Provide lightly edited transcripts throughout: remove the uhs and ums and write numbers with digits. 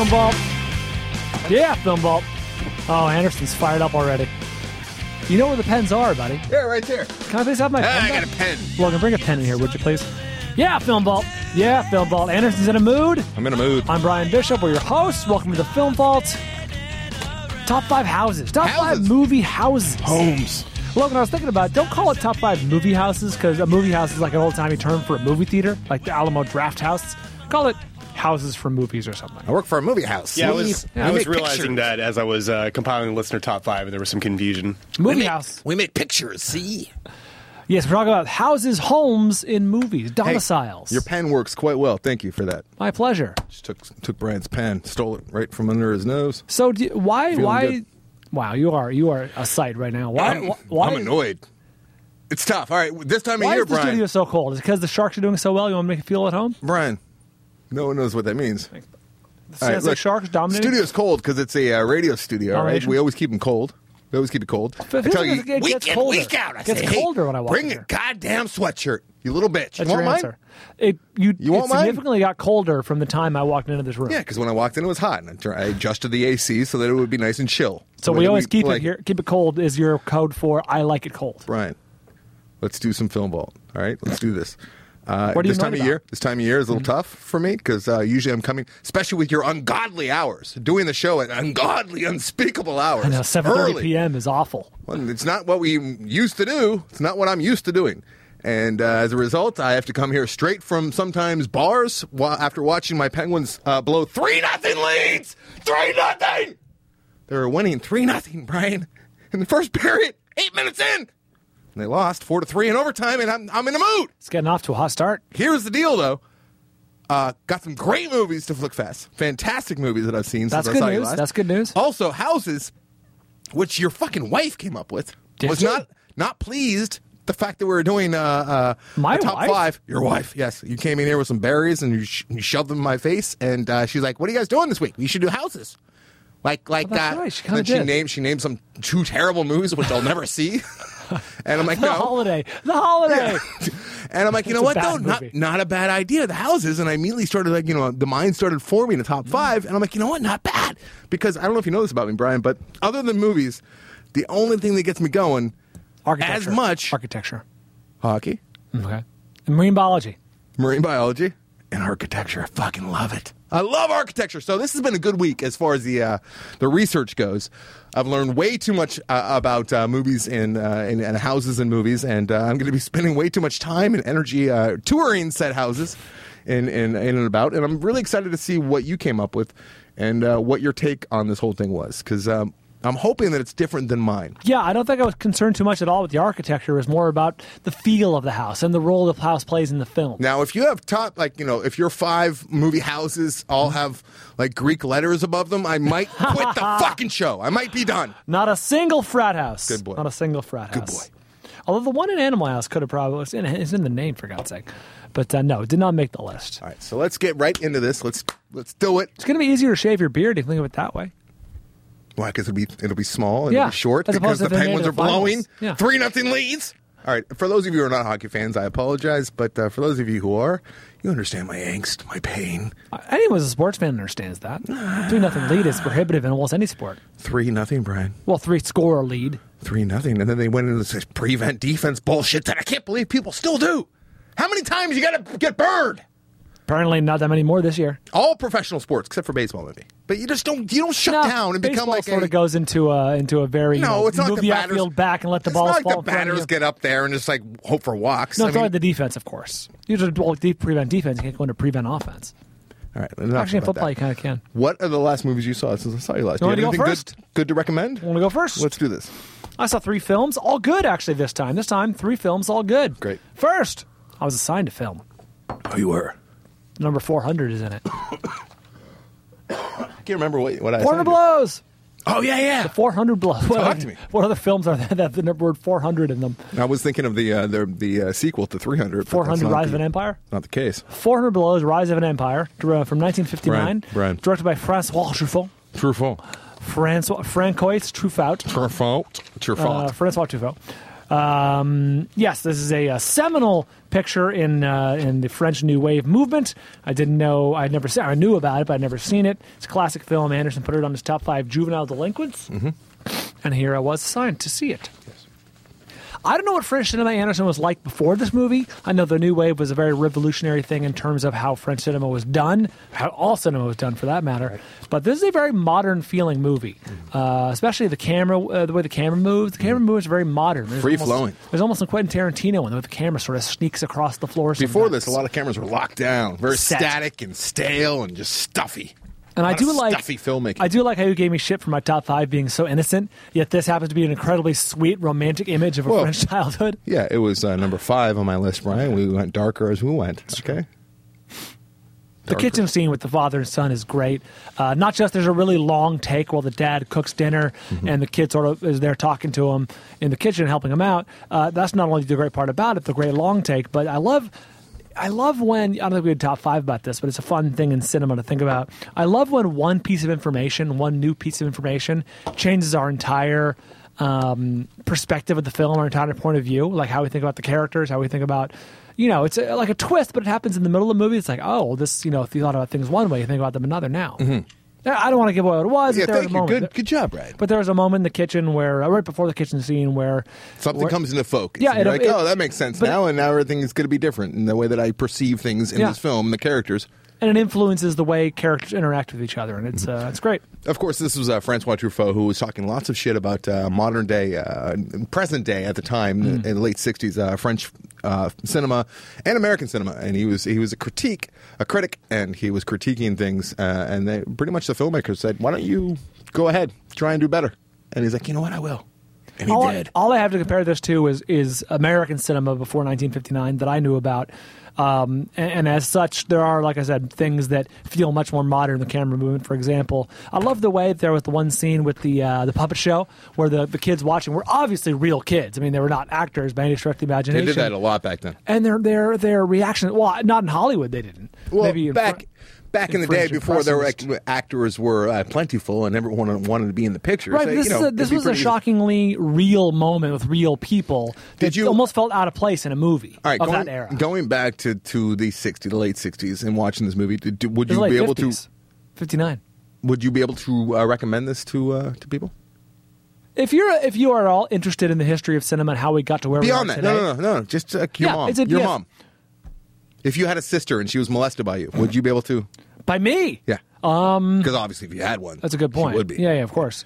Film Vault. Yeah, Film Vault. Oh, Anderson's fired up already. You know where the pens are, buddy. Yeah, right there. Can I please have my pen? I got a pen. Logan, bring a pen in here, would you please? Yeah, Film Vault. Yeah, Film Vault. Anderson's in a mood. I'm in a mood. I'm Brian Bishop. We're your hosts. Welcome to the Film Vault. Top 5 houses. Top 5 movie houses. Homes. Logan, I was thinking about, don't call it top 5 movie houses, because a movie house is like an old-timey term for a movie theater, like the Alamo Draft House. Call it houses for movies or something. I work for a movie house. Yeah, I We was make realizing pictures. that as I was compiling the listener top 5, and there was some confusion. Movie house. We make pictures, see? Yes, we're talking about houses, homes in movies, domiciles. Your pen works quite well. Thank you for that. My pleasure. Just took Brian's pen, stole it right from under his nose. So why? good. Wow, you are a sight right now. Why? I'm annoyed. It's tough. All right, this time of Why year, is the Brian. studio so cold? Is it because the Sharks are doing so well? You want to make it feel at home? Brian, no one knows what that means. The All right, San look, Sharks dominating. Studio's cold because it's a radio studio, right? Domination? We always keep them cold. We always keep it cold. It feels like it gets week in, colder. week out. I It gets say, hey, colder when I walk bring in a here. goddamn sweatshirt, you little bitch. That's you your want mine? answer. It want mine? significantly got colder from the time I walked into this room. Yeah, because when I walked in, it was hot, and I adjusted the AC so that it would be nice and chill. So The way we that always keep like it here. Keep it cold is your code for I like it cold. Brian, let's do some film vault. All right, let's do this. What are you this time annoyed of year? about? This time of year is a little tough for me because usually I'm coming, especially with your ungodly hours, doing the show at ungodly, unspeakable hours. I know 7:30 early. p.m. is awful. Well, it's not what we used to do. It's not what I'm used to doing. And as a result, I have to come here straight from sometimes bars after watching my Penguins blow 3-0 leads. 3-0. They were winning 3-0, Brian, in the first period, 8 minutes in. And they lost 4-3 in overtime, and I'm in the mood. It's getting off to a hot start. Here's the deal, though. Got some great movies to flick fast. Fantastic movies that I've seen That's since I good saw you news. last. That's good news. Also, houses, which your fucking wife came up with, Did was she? not pleased the fact that we were doing My a top wife? 5. Your wife, yes. You came in here with some berries and you shoved them in my face, and she's like, "What are you guys doing this week? We should do houses." Like that's that. right. She kinda Then did. she named some 2 terrible movies which I'll never see. And I'm like, The no. holiday. The holiday. And I'm like, you know That's what, a though? bad movie. Not a bad idea, the houses. And I immediately started, like, the mind started forming a top 5. And I'm like, you know what? Not bad. Because I don't know if you know this about me, Brian, but other than movies, the only thing that gets me going Architecture. as much Architecture. hockey, Okay. And marine biology. marine biology, and architecture. I fucking love it. I love architecture. So this has been a good week as far as the research goes. I've learned way too much about movies and houses and movies, and I'm going to be spending way too much time and energy touring said houses in and about. And I'm really excited to see what you came up with and what your take on this whole thing was, because I'm hoping that it's different than mine. Yeah, I don't think I was concerned too much at all with the architecture. It was more about the feel of the house and the role the house plays in the film. Now, if you have if your 5 movie houses all have like Greek letters above them, I might quit the fucking show. I might be done. Not a single frat house. Good boy. Not a single frat Good house. boy. Although the one in Animal House could have probably it's in the name, for God's sake. But no, it did not make the list. All right, so let's get right into this. Let's do it. It's going to be easier to shave your beard if you think of it that way. Why? Because it'll be small and Yeah, it'll be short as because opposed to the if they made Penguins it are to finals. blowing Yeah. 3-0 leads. All right, for those of you who are not hockey fans, I apologize, but for those of you who are, you understand my angst, my pain. Anyone who's a sports fan understands that. 3-0 lead is prohibitive in almost any sport. 3-0, Brian. Well, 3-score lead. 3-0, and then they went into this prevent defense bullshit that I can't believe people still do. How many times you got to get burned? Apparently not that many more this year. All professional sports except for baseball, maybe. But you don't shut down and become baseball like sort of goes into a very No, it's not move like the the outfield batters back and let the It's ball not like fall the in front of batters you. get up there and just like hope for walks. No, I it's mean, only the defense, of course. You just prevent defense. You can't go into prevent offense. all right, enough Actually, in about football, that. you kind of can. What are the last movies you saw since I saw you last? You want Do me to have go anything first? good to recommend? Want to go first? Let's do this. I saw 3 films, all good actually this time. This time, 3 films, all good. Great. First, I was assigned a film. Oh, you were. Number 400 is in it. I can't remember what I 400 assigned you. Blows. Oh yeah. 400 Blows. Talk to me. What other films are there that have the number word 400 in them? I was thinking of the sequel to 300. but 400 that's not Rise of an Empire? Not the case. 400 Blows, Rise of an Empire, from 1959. Brian. Directed by Francois Truffaut. Truffaut. Francois Truffaut. It's your fault. Francois Truffaut. Yes, this is a seminal picture in the French New Wave movement. I didn't know, I knew about it, but I'd never seen it. It's a classic film. Anderson put it on his top 5 juvenile delinquents, and here I was assigned to see it. I don't know what French cinema Anderson was like before this movie. I know the New Wave was a very revolutionary thing in terms of how French cinema was done, how all cinema was done for that matter. Right. But this is a very modern feeling movie, especially the camera, the way the camera moves. The camera moves very modern. Free flowing. There's almost a Quentin Tarantino one, the way the camera sort of sneaks across the floor. Before this, a lot of cameras were locked down, very static and stale and just stuffy. And I do like stuffy filmmaking. I do like how you gave me shit for my top 5 being so innocent, yet this happens to be an incredibly sweet, romantic image of a French childhood. Yeah, it was number 5 on my list, Brian. We went darker as we went. Okay. The kitchen scene with the father and son is great. Not just there's a really long take while the dad cooks dinner and the kid sort of is there talking to him in the kitchen, helping him out. That's not only the great part about it, the great long take, but I love when, I don't think we had top 5 about this, but it's a fun thing in cinema to think about. I love when one piece of information, one new piece of information changes our entire perspective of the film, our entire point of view, like how we think about the characters, how we think about, it's like a twist, but it happens in the middle of the movie. It's like, oh, this, if you thought about things one way, you think about them another now. I don't want to give away what it was. Yeah, thank you. Good job, Brad. But there was a moment in the kitchen where, right before the kitchen scene, where something comes into focus. Yeah, you're like, that makes sense now, and now everything is going to be different in the way that I perceive things in this film, the characters. And it influences the way characters interact with each other, and it's great. Of course, this was Francois Truffaut, who was talking lots of shit about modern day, present day at the time, in the late 60s, French cinema and American cinema. And he was a critic, and he was critiquing things. And they, pretty much the filmmakers said, why don't you go ahead, try and do better? And he's like, you know what, I will. And he did. All I have to compare this to is American cinema before 1959 that I knew about. And as such, there are, like I said, things that feel much more modern. The camera movement, for example. I love the way there was the one scene with the puppet show where the kids watching were obviously real kids. I mean, they were not actors by any stretch of the imagination. They did that a lot back then. And their reaction, well, not in Hollywood, they didn't. Well, maybe back in the day, before there were actors were plentiful and everyone wanted to be in the picture. Right, so, this was a shockingly real moment with real people that almost felt out of place in a movie of that era. Going back to the late 60s and watching this movie, would you be able 50s, to... 59. Would you be able to recommend this to people? If you are all interested in the history of cinema and how we got to where we are today... No. Just your mom. Your mom. If you had a sister and she was molested by you, would you be able to? By me? Yeah. Because obviously if you had one, that's a good point. She would be. Yeah, of course.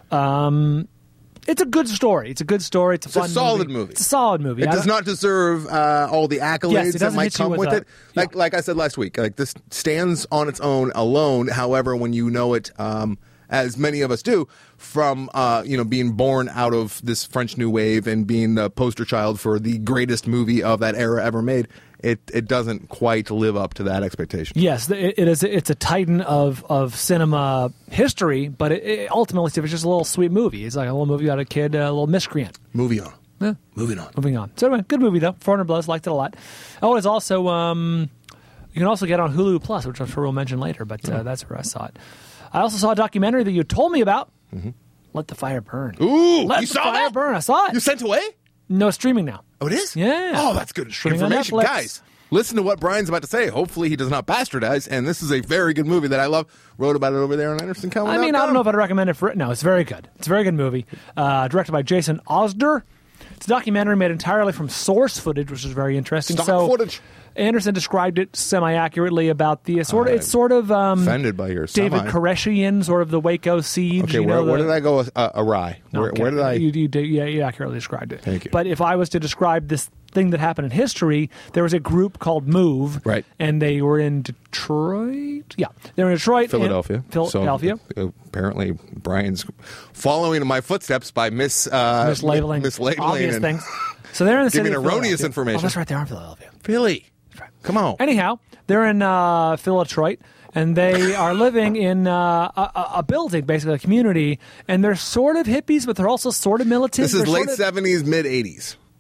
It's a good story. It's a good story. It's a fun solid movie. It's a solid movie. It does not deserve all the accolades that might come with it. Like I said last week, like this stands on its own alone. However, when you know it, as many of us do, from being born out of this French New Wave and being the poster child for the greatest movie of that era ever made, it doesn't quite live up to that expectation. Yes, it is. It's a titan of cinema history, but it ultimately it's just a little sweet movie. It's like a little movie about a kid, a little miscreant. Moving on. Yeah. Moving on. So anyway, good movie though. 400 Blows, liked it a lot. Oh, it's also you can also get on Hulu Plus, which I'm sure we'll mention later. But that's where I saw it. I also saw a documentary that you told me about. Let the Fire Burn. Ooh, Let you the saw Fire that? Burn. I saw it. You sent away? No, streaming now. Oh, it is? Yeah. Oh, that's good Streaming information. on Netflix. Guys, listen to what Brian's about to say. Hopefully he does not bastardize. And this is a very good movie that I love. Wrote about it over there on AndersonCowan.com. I mean, I don't know if I'd recommend it for... No, it's very good. It's a very good movie. Directed by Jason Osder. It's a documentary made entirely from source footage, which is very interesting. Stock footage. Anderson described it semi-accurately about the sort of... It's sort of... offended by your David Koresh-ian, sort of the Waco siege. Okay, where did I go awry? Where did I... You accurately described it. Thank you. But if I was to describe this thing that happened in history, there was a group called MOVE. Right. And they were in Detroit. Yeah. They were in Detroit. Philadelphia. Philadelphia. So, apparently, Brian's following in my footsteps by mislabeling obvious and things. So they're in the city giving of erroneous information. Oh, that's right. They are in Philadelphia. Philly. Come on. Anyhow, they're in Detroit, and they are living in a building, basically a community, and they're sort of hippies, but they're also sort of militant. This is late 70s, mid 80s.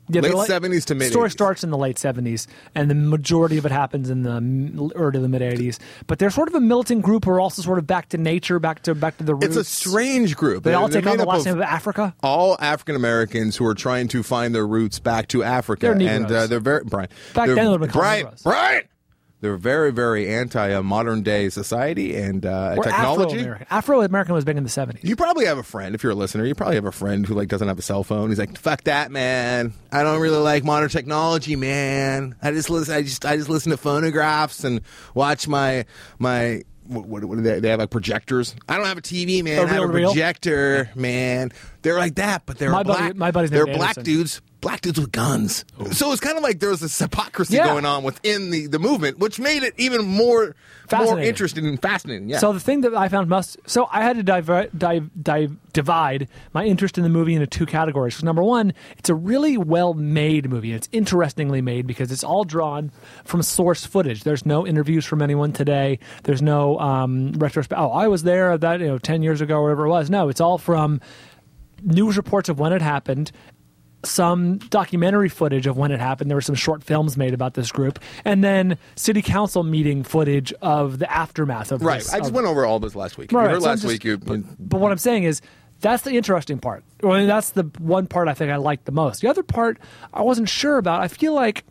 Late 70s to mid 80s. Story starts in the late 70s, and the majority of it happens in the early to the mid 80s. But they're sort of a militant group who are also sort of back to nature, back to the roots. It's a strange group. They all take on the last name of Africa. All African Americans who are trying to find their roots back to Africa. They're Negroes. And they're very... Brian. Back then they would have been called Negroes. Brian! They're very, very anti-modern day society and technology. Afro-American was big in the 70s. You probably have a friend, if you're a listener, you probably have a friend who doesn't have a cell phone. He's like, fuck that, man. I don't really like modern technology, man. I just listen to phonographs and watch my what do they have, like projectors? I don't have a TV, man. I have a projector, man. They're like that, but they're my buddy's they're named black Anderson. Black dudes with guns. Ooh. So it's kind of like there was this hypocrisy going on within the movement, which made it even more interesting and fascinating. Yeah. So the thing that I found so I had to divide my interest in the movie into two categories. So number one, it's a really well-made movie. It's interestingly made because it's all drawn from source footage. There's no interviews from anyone today. There's no retrospect. Oh, I was there 10 years ago or whatever it was. No, it's all from news reports of when it happened, some documentary footage of when it happened. There were some short films made about this group, and then city council meeting footage of the aftermath of this. Right. I just went over all this last week. Right. But what I'm saying is that's the interesting part. Well, that's the one part I think I liked the most. The other part I wasn't sure about. I feel like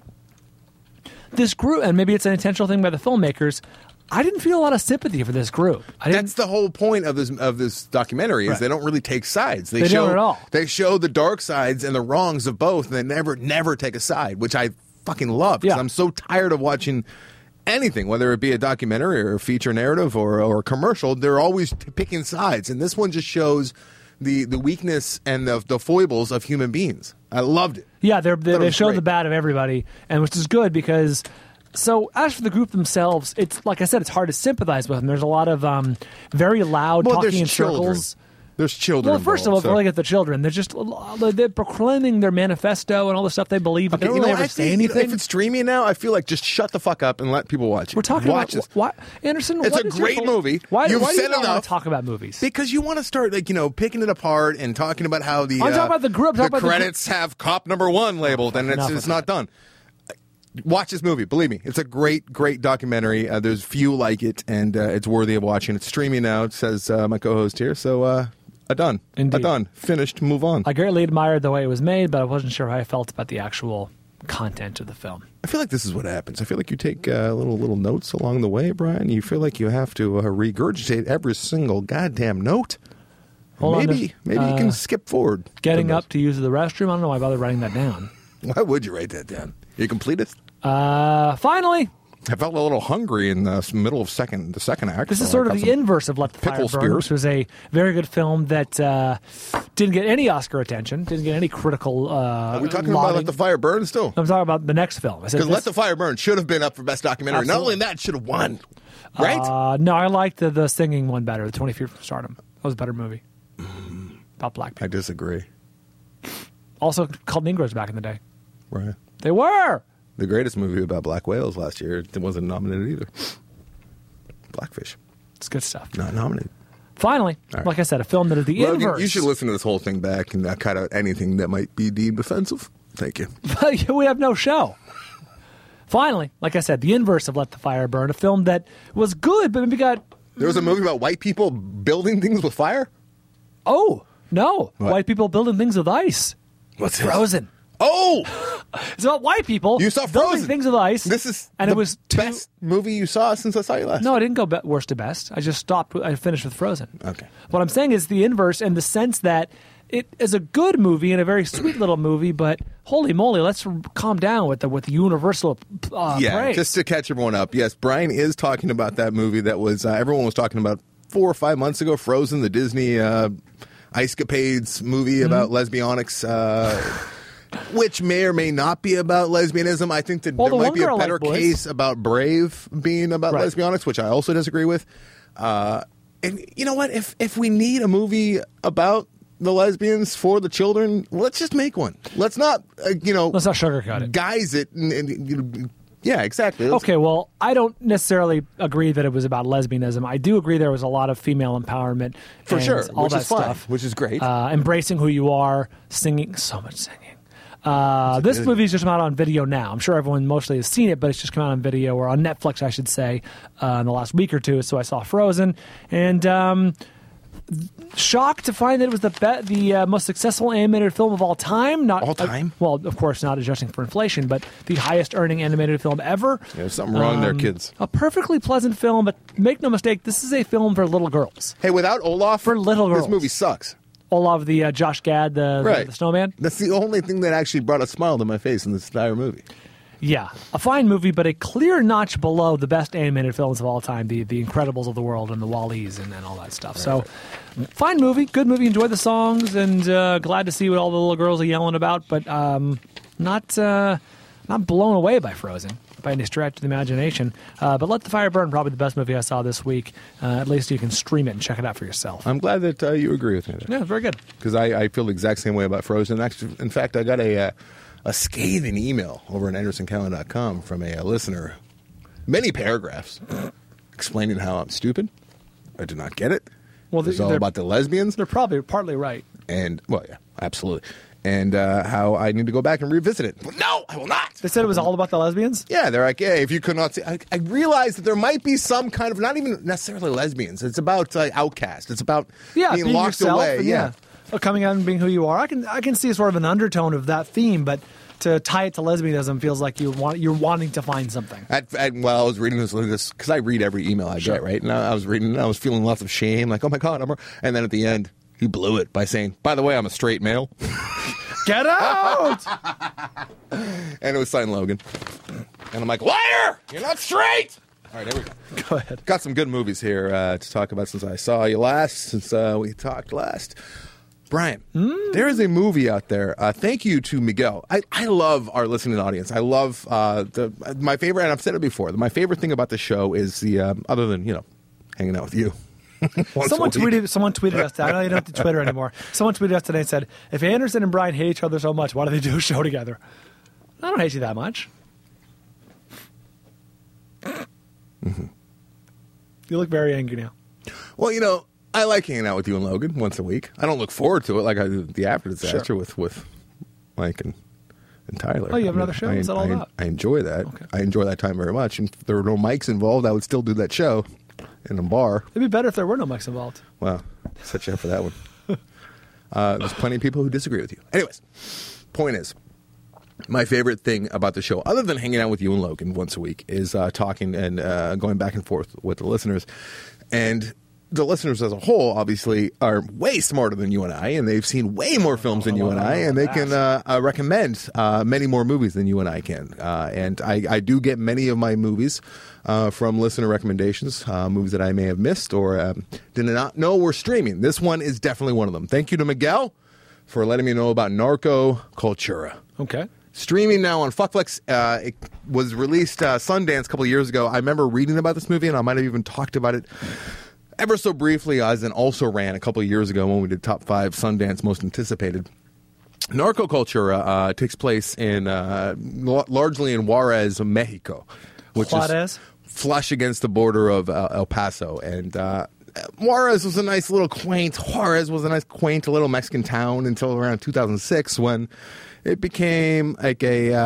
this group, and maybe it's an intentional thing by the filmmakers, I didn't feel a lot of sympathy for this group. That's the whole point of this documentary is they don't really take sides. They don't at all. They show the dark sides and the wrongs of both, and they never take a side, which I fucking love because I'm so tired of watching anything, whether it be a documentary or a feature narrative or a commercial. They're always picking sides, and this one just shows the weakness and the foibles of human beings. I loved it. Yeah, they show the bad of everybody, and which is good because. So as for the group themselves, it's like I said, it's hard to sympathize with them. There's a lot of very loud talking in circles. There's children. Well, first of all, before I get the children, they're proclaiming their manifesto and all the stuff they believe, but they don't really ever say anything. If it's streaming now, I feel like just shut the fuck up and let people watch it. We're talking about this. Why, Anderson? It's a great movie. Why do you want to talk about movies? Because you want to start picking it apart and talking about how the I'm talking about the group. The credits have cop number 1 labeled, and it's not done. Watch this movie. Believe me, it's a great documentary. There's few like it, and it's worthy of watching. It's streaming now, says my co-host here. So, done. Indeed. Done. Finished. Move on. I greatly admired the way it was made, but I wasn't sure how I felt about the actual content of the film. I feel like this is what happens. I feel like you take little notes along the way, Brian. You feel like you have to regurgitate every single goddamn note. Maybe you can skip forward. Getting up to use the restroom. I don't know why I bothered writing that down. Why would you write that down? You completist? Finally. I felt a little hungry in the middle of the second act. This is sort of the inverse of Let the Fire Burn, which was a very good film that didn't get any Oscar attention, didn't get any critical Are we talking about Let the Fire Burn still? I'm talking about the next film. Because Let the Fire Burn should have been up for Best Documentary. Absolutely. Not only that, it should have won. Right? No, I liked the singing one better, the 20 Feet from Stardom. That was a better movie. About black people. I disagree. Also called Negroes back in the day. Right. They were! The greatest movie about black whales last year, it wasn't nominated either. Blackfish. It's good stuff. Not nominated. Finally, like I said, a film that is the inverse. You should listen to this whole thing back and cut out anything that might be deemed offensive. Thank you. We have no show. Finally, like I said, the inverse of Let the Fire Burn, a film that was good, but maybe got... There was a movie about white people building things with fire? Oh, no. What? White people building things with ice. What's this? Frozen. Oh! It's about white people you saw building Frozen. things with ice. This is it was best movie you saw since I saw you last. No, I didn't go worst to best. I just stopped. I finished with Frozen. Okay. What I'm saying is the inverse in the sense that it is a good movie and a very sweet little movie, but holy moly, let's calm down with the universal praise. Just to catch everyone up. Yes, Brian is talking about that movie that was everyone was talking about 4 or 5 months ago, Frozen, the Disney Ice-capades movie about lesbianics. Which may or may not be about lesbianism. I think that there might be a better case about Brave being about lesbianics, which I also disagree with. And you know what? If we need a movie about the lesbians for the children, let's just make one. Let's not, let's not sugarcoat it. Guise it. Yeah, exactly. Okay, well, I don't necessarily agree that it was about lesbianism. I do agree there was a lot of female empowerment. For sure. All which that is fine, stuff. which is great. Embracing who you are, singing, so much singing. This movie's just come out on video now. I'm sure everyone mostly has seen it, but it's just come out on video, or on Netflix, I should say, in the last week or two. So I saw Frozen, and shocked to find that it was the most successful animated film of all time. Not all time? Well, of course, not adjusting for inflation, but the highest earning animated film ever. Yeah, there's something wrong there, kids. A perfectly pleasant film, but make no mistake, this is a film for little girls. Hey, without Olaf, For little girls. this movie sucks. Olaf, the Josh Gad, the snowman. That's the only thing that actually brought a smile to my face in this entire movie. Yeah, a fine movie, but a clear notch below the best animated films of all time, the Incredibles of the world and the Wall-E's and all that stuff. Right. So, fine movie, good movie, enjoyed the songs, and glad to see what all the little girls are yelling about, but not blown away by Frozen by any stretch of the imagination. But Let the Fire Burn, probably the best movie I saw this week. At least you can stream it and check it out for yourself. I'm glad that you agree with me there. Yeah, very good. Because I feel the exact same way about Frozen. Actually, in fact, I got a scathing email over at AndersonCowan.com from a listener, many paragraphs, explaining how I'm stupid. I did not get it. Well, it's all about the lesbians. They're probably partly right. And, well, yeah, absolutely. And how I need to go back and revisit it. No, I will not. They said it was all about the lesbians? Yeah, they're like, yeah, if you could not see. I realized that there might be some kind of, not even necessarily lesbians. It's about outcast. It's about being locked away. And, coming out and being who you are. I can see sort of an undertone of that theme, but to tie it to lesbianism feels like you're wanting to find something. While I was reading this, because I read every email I get, right? And I was reading, and I was feeling lots of shame, like, oh my God, and then at the end, he blew it by saying, by the way, I'm a straight male. Get out! And it was signed Logan. And I'm like, liar! You're not straight! All right, there we go. Go ahead. Got some good movies here to talk about since I saw you last, since we talked last. Brian, there is a movie out there. Thank you to Miguel. I love our listening audience. I love my favorite, and I've said it before, my favorite thing about the show is other than, hanging out with you. Someone tweeted us. I know you don't have to Twitter anymore. Someone tweeted us today and said, if Anderson and Brian hate each other so much, why do they do a show together? I don't hate you that much. Mm-hmm. You look very angry now. Well, I like hanging out with you and Logan once a week. I don't look forward to it like I do the After Disaster with Mike and Tyler. Oh, you have another show? What's that all about? I enjoy that. Okay. I enjoy that time very much. And if there were no mics involved, I would still do that show in a bar. It'd be better if there were no mics involved. Well, set you up for that one. There's plenty of people who disagree with you. Anyways, point is, my favorite thing about the show, other than hanging out with you and Logan once a week, is talking and going back and forth with the listeners. And the listeners as a whole, obviously, are way smarter than you and I, and they've seen way more films than you and I, and they can recommend many more movies than you and I can. And I do get many of my movies from listener recommendations, movies that I may have missed or did not know were streaming. This one is definitely one of them. Thank you to Miguel for letting me know about Narco Cultura. Okay. Streaming now on Fuckflix. It was released Sundance a couple of years ago. I remember reading about this movie, and I might have even talked about it ever so briefly, as an also ran a couple of years ago when we did Top 5 Sundance Most Anticipated. Narco Cultura takes place in largely in Juarez, Mexico, which is flush against the border of El Paso. And Juarez was a nice little quaint little Mexican town until around 2006 when it became like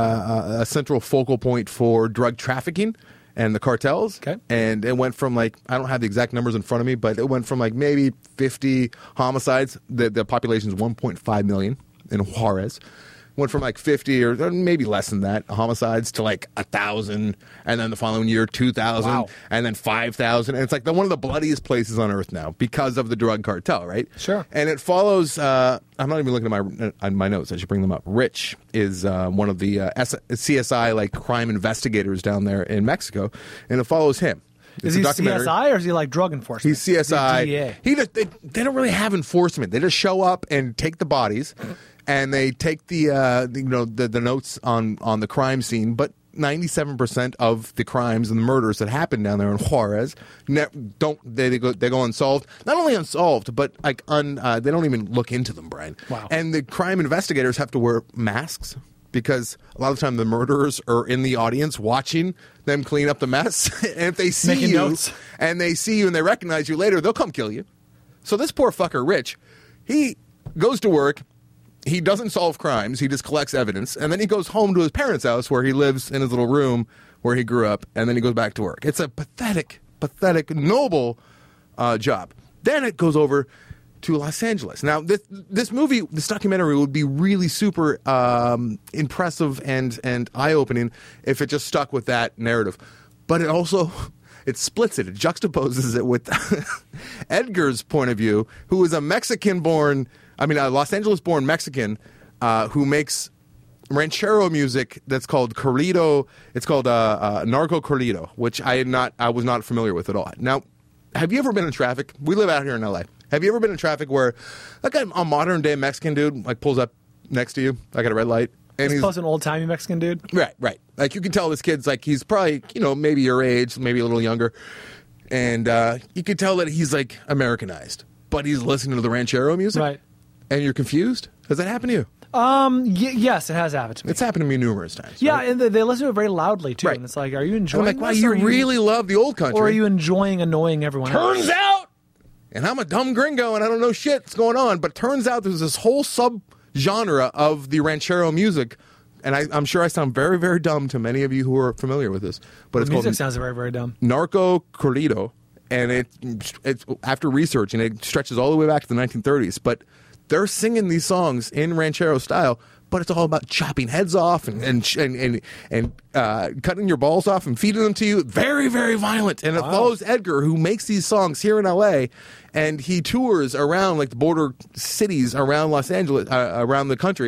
a central focal point for drug trafficking and the cartels. Okay. And it went from I don't have the exact numbers in front of me, but it went from maybe 50 homicides. The population is 1.5 million in Juarez. Went from 50 or maybe less than that homicides to 1,000, and then the following year 2,000, wow. And then 5,000. And it's one of the bloodiest places on earth now because of the drug cartel, right? Sure. And it follows. I'm not even looking at my notes. I should bring them up. Rich is one of the CSI crime investigators down there in Mexico, and it follows him. Is he CSI or is he drug enforcement? He's CSI. They don't really have enforcement. They just show up and take the bodies. And they take the notes on the crime scene, but 97% of the crimes and the murders that happen down there in Juarez go unsolved. Not only unsolved, but they don't even look into them, Brian. Wow. And the crime investigators have to wear masks because a lot of the time the murderers are in the audience watching them clean up the mess. And if they see Making you notes. and they see you and they recognize you later, they'll come kill you. So this poor fucker, Rich, he goes to work. he doesn't solve crimes. He just collects evidence, and then he goes home to his parents' house where he lives in his little room where he grew up, and then he goes back to work. It's a pathetic, noble job. Then it goes over to Los Angeles. Now, this movie, this documentary, would be really super impressive and eye-opening if it just stuck with that narrative. But it also, it splits it. It juxtaposes it with Edgar's point of view, who is a Los Angeles-born Mexican who makes ranchero music that's called corrido. It's called narco corrido, which I was not familiar with at all. Now, have you ever been in traffic? We live out here in LA. Have you ever been in traffic where like a modern day Mexican dude like pulls up next to you, like at a red light, and he's an old timey Mexican dude? Right. Like you can tell this kid's like he's probably maybe your age, maybe a little younger, and you can tell that he's like Americanized, but he's listening to the ranchero music, right? And you're confused. Has that happened to you? Yes, it has happened to me. It's happened to me numerous times. Yeah, right? and they listen to it very loudly too. Right. And it's like, are you enjoying? I'm like, wow, you really love the old country, or are you enjoying annoying everyone else? Turns out, and I'm a dumb gringo and I don't know shit what's going on, but turns out there's this whole sub-genre of the ranchero music, and I'm sure I sound very, very dumb to many of you who are familiar with this, but it's music called sounds very, very dumb. Narco corrido, and it's after research, and it stretches all the way back to the 1930s, but they're singing these songs in ranchero style, but it's all about chopping heads off and cutting your balls off and feeding them to you. Very, very violent. And it follows Edgar, who makes these songs here in LA, and he tours around like the border cities around Los Angeles, around the country,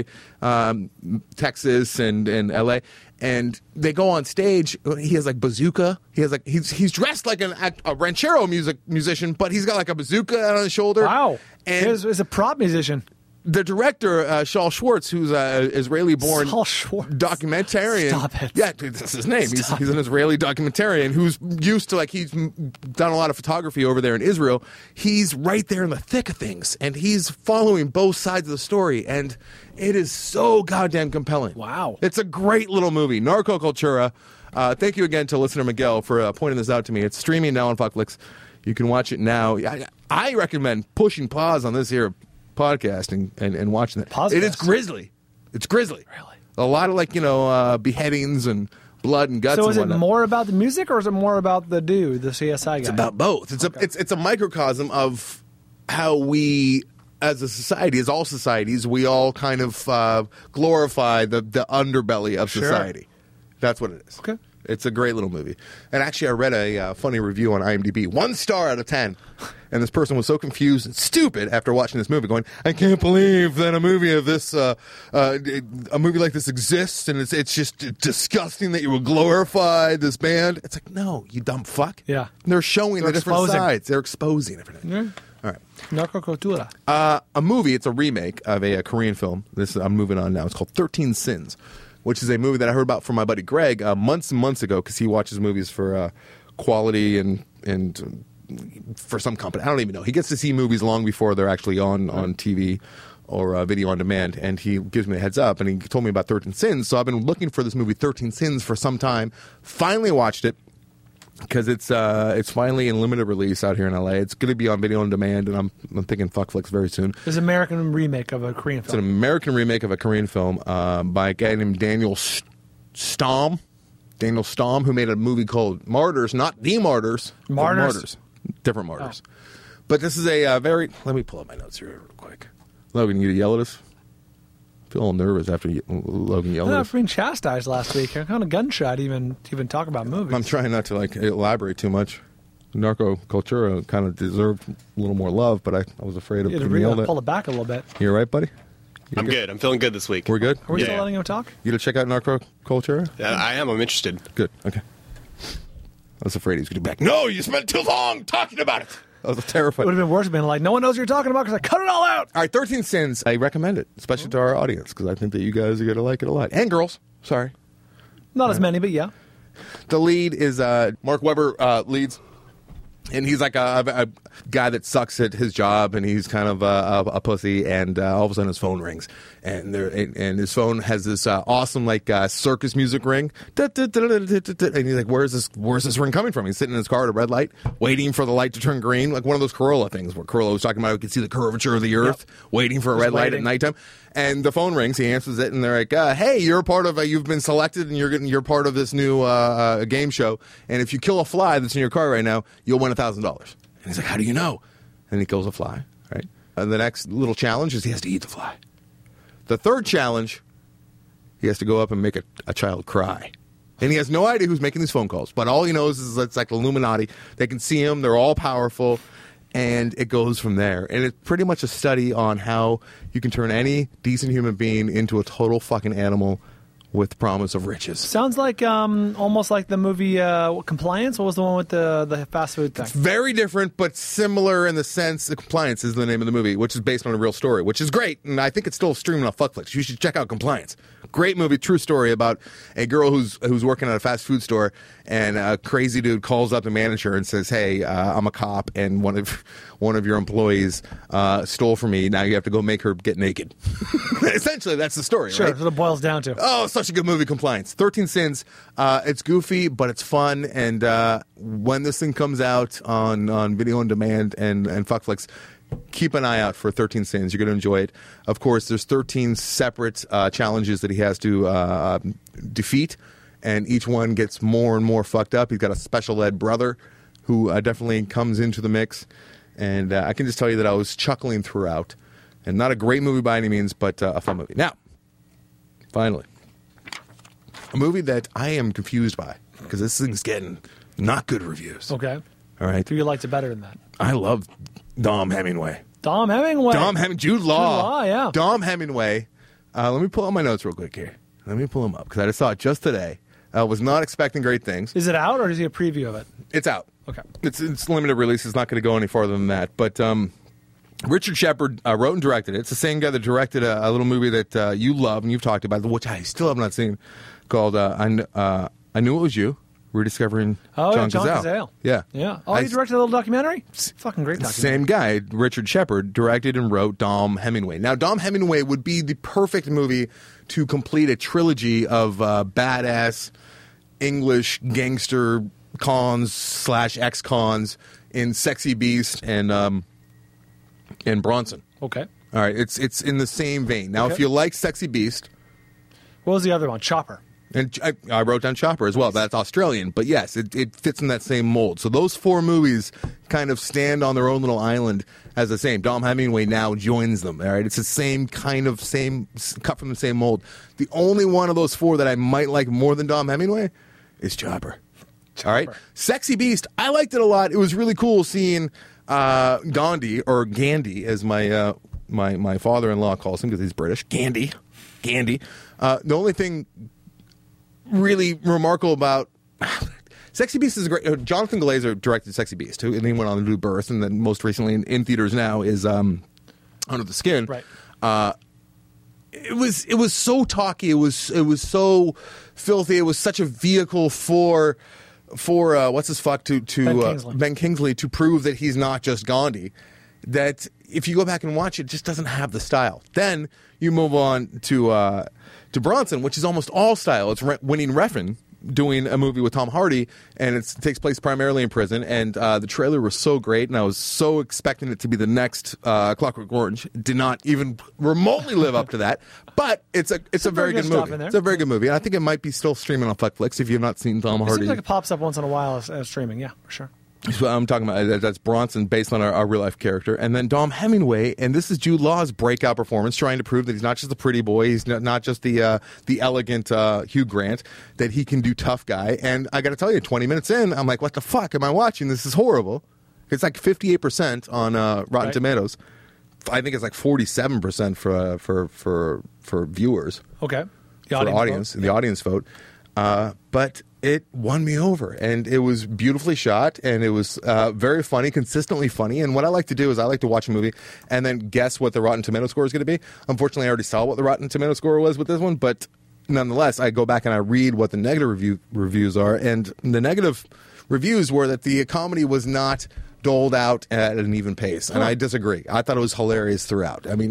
Texas and LA. And they go on stage. He has like bazooka. He's dressed like a ranchero musician, but he's got like a bazooka on his shoulder. Wow! And he's a prop musician. The director, Shaul Schwartz, who's an Israeli-born documentarian. Stop it. Yeah, that's his name. He's an Israeli documentarian who's used to, he's done a lot of photography over there in Israel. He's right there in the thick of things, and he's following both sides of the story, and it is so goddamn compelling. Wow. It's a great little movie. Narco Cultura. Thank you again to listener Miguel for pointing this out to me. It's streaming now on Foxflix. You can watch it now. I recommend pushing pause on this here podcast and watching it. Podcast. It is grisly. It's grisly. Really? A lot of beheadings and blood and guts. So is it more about the music, or is it more about the dude, the CSI guy? It's about both. It's a microcosm of how we, as a society, as all societies, we all kind of glorify the underbelly of society. That's what it is. Okay. It's a great little movie. And actually, I read a funny review on IMDb. 1 star out of 10. And this person was so confused and stupid after watching this movie, going, I can't believe that a movie of this, a movie like this exists, and it's just disgusting that you would glorify this band. It's like, no, you dumb fuck. Yeah. They're showing the different exposing. sides. They're exposing everything. Yeah. All right. Narco Cultura. A movie, it's a remake of a Korean film. I'm moving on now. It's called 13 Sins, which is a movie that I heard about from my buddy Greg months and months ago, because he watches movies for quality and for some company. I don't even know. He gets to see movies long before they're actually on TV or video on demand, and he gives me a heads up, and he told me about 13 Sins. So I've been looking for this movie 13 Sins for some time. Finally watched it, because it's finally in limited release out here in LA. It's going to be on video on demand, and I'm thinking Foxflix very soon. It's an American remake of a Korean It's film. an American remake of a Korean film by a guy named Daniel Stamm. Daniel Stamm, who made a movie called Martyrs, not The Martyrs. Martyrs. Different Martyrs. Oh. But this is a very... Let me pull up my notes here real quick. Logan, you going to yell at us? I feel a little nervous after Logan yelled at us. I've been chastised last week. I'm kind of gun-shy to even talk about movies. I'm trying not to elaborate too much. Narco Cultura kind of deserved a little more love, but I was afraid of being yelled at. Pull it back a little bit. You all right, buddy? I'm good. I'm feeling good this week. We're good? Are we still letting him talk? You to check out Narco Cultura? I am. I'm interested. Good. Okay. I was afraid he was going to be back. No, you spent too long talking about it. I was terrified. It would have been worse being like, no one knows what you're talking about because I cut it all out. All right, 13 Sins. I recommend it, especially to our audience, because I think that you guys are going to like it a lot. And girls. Sorry. Not as many, but yeah. The lead is Mark Webber leads. And he's like a guy that sucks at his job, and he's kind of a pussy. And all of a sudden, his phone rings, and his phone has this awesome like circus music ring. And he's like, "Where's this ring coming from?" He's sitting in his car at a red light, waiting for the light to turn green, like one of those Corolla things where Corolla was talking about. You can see the curvature of the earth, waiting for a red light at nighttime. And the phone rings. He answers it, and they're like, "Hey, you're part of. You've been selected, and you're part of this new game show. And if you kill a fly that's in your car right now, you'll win $1,000." And he's like, "How do you know?" And he kills a fly. Right. And the next little challenge is he has to eat the fly. The third challenge, he has to go up and make a child cry. And he has no idea who's making these phone calls, but all he knows is it's like Illuminati. They can see him. They're all powerful. And it goes from there. And it's pretty much a study on how you can turn any decent human being into a total fucking animal with promise of riches. Sounds like almost like the movie Compliance. What was the one with the fast food thing? It's very different, but similar in the sense. Compliance is the name of the movie, which is based on a real story, which is great. And I think it's still streaming on Fuckflix. You should check out Compliance. Great movie, true story about a girl who's working at a fast food store, and a crazy dude calls up the manager and says, "Hey, I'm a cop, and one of your employees stole from me. Now you have to go make her get naked." Essentially, that's the story. Sure, right? that's what it boils down to. Oh, such a good movie, Compliance. 13 Sins. It's goofy, but it's fun. And when this thing comes out on video on demand and Fuckflix, keep an eye out for 13 Sins. You're going to enjoy it. Of course, there's 13 separate challenges that he has to defeat, and each one gets more and more fucked up. He's got a special ed brother who definitely comes into the mix. And I can just tell you that I was chuckling throughout. And not a great movie by any means, but a fun movie. Now, finally, a movie that I am confused by, because this thing's getting not good reviews. Okay. All right. Who you liked it better than that? I love Dom Hemingway. Dom Hemingway. Jude Law. Jude Law, yeah. Dom Hemingway. Let me pull out my notes real quick here. Let me pull them up, because I just saw it just today. I was not expecting great things. Is it out, or is he a preview of it? It's out. Okay. It's limited release. It's not going to go any farther than that. But Richard Shepard wrote and directed it. It's the same guy that directed a little movie that you love and you've talked about, which I still have not seen, called I Knew It Was You, Rediscovering John Cazale. Yeah. Yeah. Oh, he directed a little documentary? Fucking great documentary. Same guy, Richard Shepard, directed and wrote Dom Hemingway. Now, Dom Hemingway would be the perfect movie to complete a trilogy of badass English gangster cons / ex-cons in Sexy Beast and Bronson. Okay. All right, it's in the same vein. Now, if you like Sexy Beast, what was the other one? Chopper. And I wrote down Chopper as well. That's Australian, but yes, it fits in that same mold. So those four movies kind of stand on their own little island as the same. Dom Hemingway now joins them. All right, it's the same kind of cut from the same mold. The only one of those four that I might like more than Dom Hemingway is Chopper. All right, Sexy Beast. I liked it a lot. It was really cool seeing Gandhi, or Gandhi, as my my father-in-law calls him because he's British. Gandhi. The only thing really remarkable about Sexy Beast is great. Jonathan Glazer directed Sexy Beast, and he went on to do Birth, and then most recently in theaters now is Under the Skin. Right. It was so talky. It was so filthy. It was such a vehicle for what's his fuck to Ben Kingsley to prove that he's not just Gandhi. That if you go back and watch it, just doesn't have the style. Then you move on to Bronson, which is almost all style. It's Winnie Refn doing a movie with Tom Hardy, and it takes place primarily in prison. And the trailer was so great, and I was so expecting it to be the next Clockwork Orange. It did not even remotely live up to that. But it's a very good movie. It's a very good movie, and I think it might be still streaming on Fuckflix if you have not seen Tom Hardy. It seems like it pops up once in a while as streaming. Yeah, for sure. So I'm talking about that's Bronson based on our real life character, and then Dom Hemingway, and this is Jude Law's breakout performance, trying to prove that he's not just a pretty boy, he's not just the elegant Hugh Grant, that he can do tough guy. And I got to tell you, 20 minutes in, I'm like, what the fuck am I watching? This is horrible. It's like 58% on Rotten Tomatoes. I think it's like 47% for viewers. Okay, the audience vote. But it won me over, and it was beautifully shot, and it was very funny, consistently funny. And what I like to do is I like to watch a movie and then guess what the Rotten Tomato score is going to be. Unfortunately, I already saw what the Rotten Tomato score was with this one, but nonetheless, I go back and I read what the negative reviews are, and the negative reviews were that the comedy was not doled out at an even pace, and I disagree. I thought it was hilarious throughout. I mean,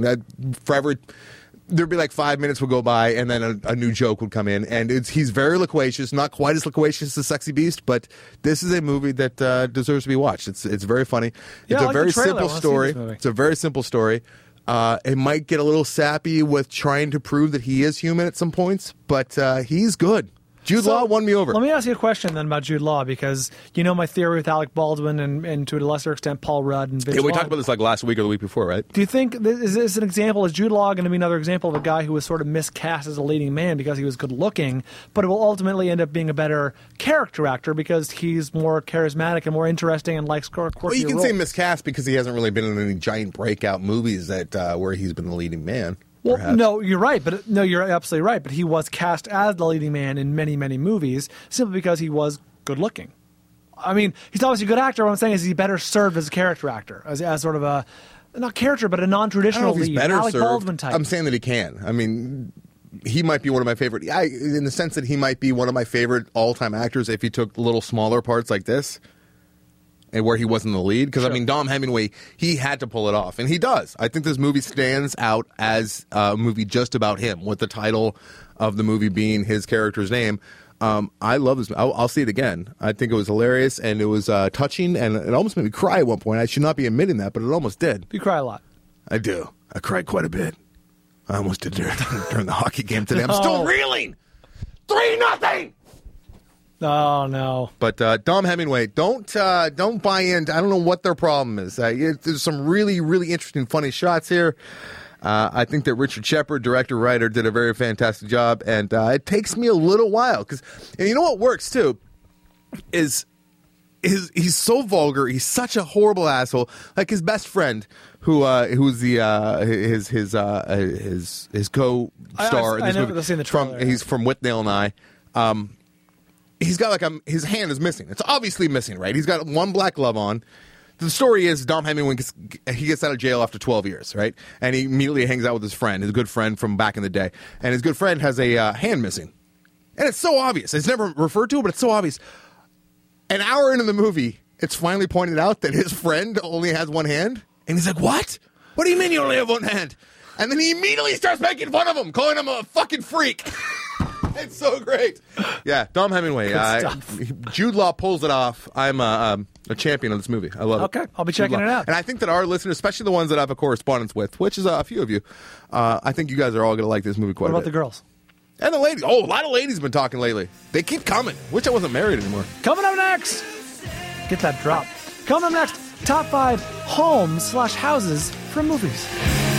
there'd be like 5 minutes would go by, and then a new joke would come in, and he's very loquacious, not quite as loquacious as Sexy Beast, but this is a movie that deserves to be watched. It's very funny. Yeah, It's a like very the trailer. simple story. It's a very simple story. It might get a little sappy with trying to prove that he is human at some points, but he's good. Jude Law won me over. Let me ask you a question then about Jude Law, because you know my theory with Alec Baldwin and to a lesser extent Paul Rudd and Vince Yeah, we Vaughn. talked about this like last week or the week before, right? Do you think is this an example? Is Jude Law going to be another example of a guy who was sort of miscast as a leading man because he was good looking, but it will ultimately end up being a better character actor because he's more charismatic and more interesting and likes quirky Well, you can roles? say miscast because he hasn't really been in any giant breakout movies that where he's been the leading man. Well, perhaps. no, you're right, but no, you're absolutely right. But he was cast as the leading man in many, many movies simply because he was good looking. I mean, he's obviously a good actor. What I'm saying is he's better served as a character actor, as sort of a not character, but a I don't know non-traditional if he's lead, better Alec served. Baldwin type. I'm saying that he can. I mean, he might be one of my favorite. In the sense that he might be one of my favorite all-time actors if he took little smaller parts like this, and where he wasn't the lead. Because I mean, Dom Hemingway, he had to pull it off, and he does. I think this movie stands out as a movie just about him, with the title of the movie being his character's name. I love this. I'll see it again. I think it was hilarious, and it was touching, and it almost made me cry at one point. I should not be admitting that, but it almost did. You cry a lot. I do. I cried quite a bit. I almost did during the hockey game today. I'm still reeling. 3-0. Oh no! But Dom Hemingway, don't buy in. I don't know what their problem is. There's some really, really interesting, funny shots here. I think that Richard Shepard, director, writer, did a very fantastic job, and it takes me a little while and you know what works too is he's so vulgar. He's such a horrible asshole. Like his best friend, who's his co-star. I never seen the trailer. He's from Withnail and I. He's got his hand is missing. It's obviously missing, right? He's got one black glove on. The story is Dom Hemingway gets out of jail after 12 years, right? And he immediately hangs out with his friend, his good friend from back in the day. And his good friend has a hand missing. And it's so obvious. It's never referred to, but it's so obvious. An hour into the movie, it's finally pointed out that his friend only has one hand. And he's like, what? What do you mean you only have one hand? And then he immediately starts making fun of him, calling him a fucking freak. It's so great. Yeah, Dom Hemingway. Jude Law pulls it off. I'm a champion of this movie. I love it. Okay, I'll be checking it out. And I think that our listeners, especially the ones that I have a correspondence with, which is a few of you, I think you guys are all going to like this movie quite a bit. What about the girls? And the ladies. Oh, a lot of ladies have been talking lately. They keep coming. Wish I wasn't married anymore. Coming up next, get that drop. Coming up next, top 5 homes/houses from movies.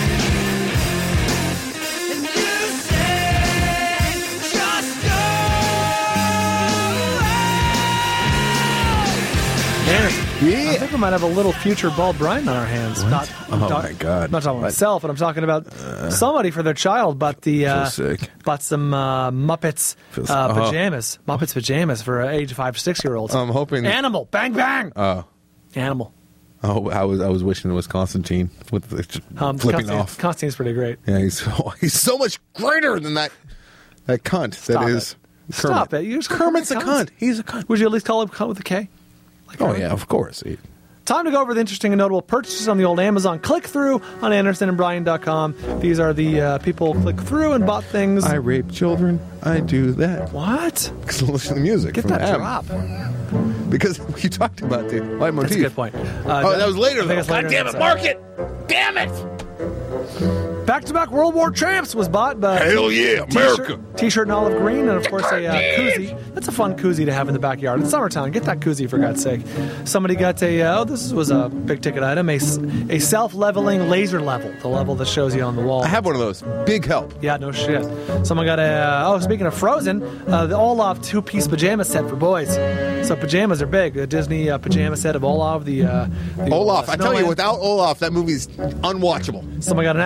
Yeah. I think we might have a little future Bald Brian on our hands. What? Not, My God. I'm not talking about myself, but I'm talking about somebody for their child. But sick. bought some Muppets pajamas. Muppets pajamas for age 5 to 6 year olds. I'm hoping Animal, bang bang. Animal. Oh, I was wishing it was Constantine with flipping off. Constantine's pretty great. Yeah, he's so much greater than that cunt. Stop that is it. Kermit. Stop it. You just Kermit's a call him cunt. He's a cunt. Would you at least call him cunt with a K? Like Oh Kermit? yeah, of course. Time to go over the interesting and notable purchases on the old Amazon click-through on AndersonandBryan.com. These are the people who click through and bought things. I rape children. I do that. What? Because I listen to music. Get from that M. drop. Because you talked about the leitmotif. That's a good point. That was later, though. God damn it, mark it! Damn it! Back-to-back World War champs was bought by Hell yeah, America! T-shirt in olive green, and of course a koozie. That's a fun koozie to have in the backyard. It's summertime. Get that koozie for God's sake. Somebody got this was a big-ticket item, a self-leveling laser level, the level that shows you on the wall. I have one of those. Big help. Yeah, no shit. Someone got speaking of Frozen, the Olaf 2-piece pajama set for boys. So pajamas are big. The Disney pajama set of Olaf, the Olaf. I tell you, snowman. without Olaf, that movie's unwatchable. Someone got an Apple MacBook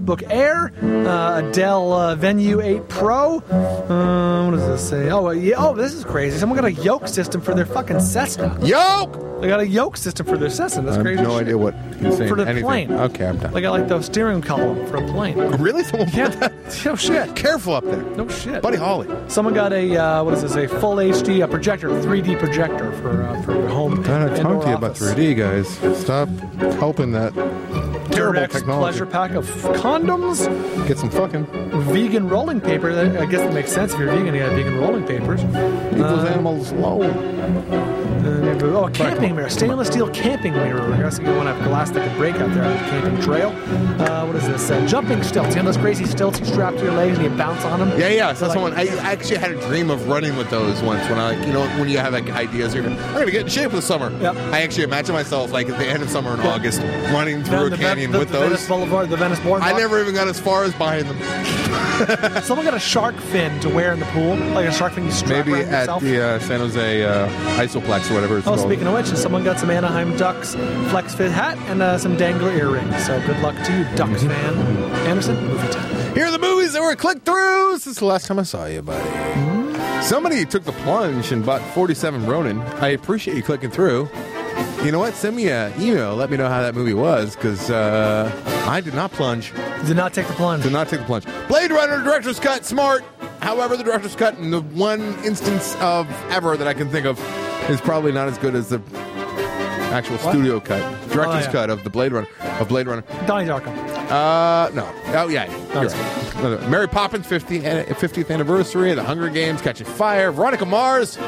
MacBook Air, a Dell Venue 8 Pro. What does this say? Oh, this is crazy. Someone got a yoke system for their fucking Cessna. Yoke! They got a yoke system for their Cessna. That's crazy. I have no idea what he's saying. For the Anything. plane. Okay, I'm done. They got like the steering column for a plane. Really? Someone Yeah. put that? No shit. Careful up there. No shit. Buddy Holly. Someone got a what is this? A full HD projector, 3D projector for your home. I'm indoor talking to you about office. 3D, guys. Stop helping that terrible Durex technology. pleasure pack of condoms, Get some fucking. vegan rolling paper. I guess that makes sense if you're vegan. You got vegan rolling papers. Leave those animals alone. A camping mirror, stainless steel camping mirror. I guess you want to have glass that can break out there on the camping trail. What is this? Jumping stilts. You know those crazy stilts you strap to your legs and you bounce on them? Yeah. So Like- someone, I actually had a dream of running with those once when when you have like ideas, I'm going to get in shape this summer. Yep. I actually imagine myself like at the end of summer in August running through a canyon with the those. Venice Boulevard, the Venice Boardwalk. I never even got as far as behind them. Someone got a shark fin to wear in the pool, like a shark fin you strap Maybe around at yourself. the San Jose Isoplex or whatever it's Oh, called. speaking of which, someone got some Anaheim Ducks flex fit hat and some dangler earrings. So good luck to you, Ducks fan. Anderson, movie time. Here are the movies that were click-throughs. This is the last time I saw you, buddy. Somebody took the plunge and bought 47 Ronin. I appreciate you clicking through. You know what? Send me an email. Let me know how that movie was, because I did not plunge. Did not take the plunge. Did not take the plunge. Blade Runner Director's Cut, smart. However, the Director's Cut, in the one instance of ever that I can think of, is probably not as good as the actual studio cut. Director's Cut of the Blade Runner. Donnie Darko. No. Oh, yeah. You're right. Mary Poppins 50th anniversary, The Hunger Games, Catching Fire, Veronica Mars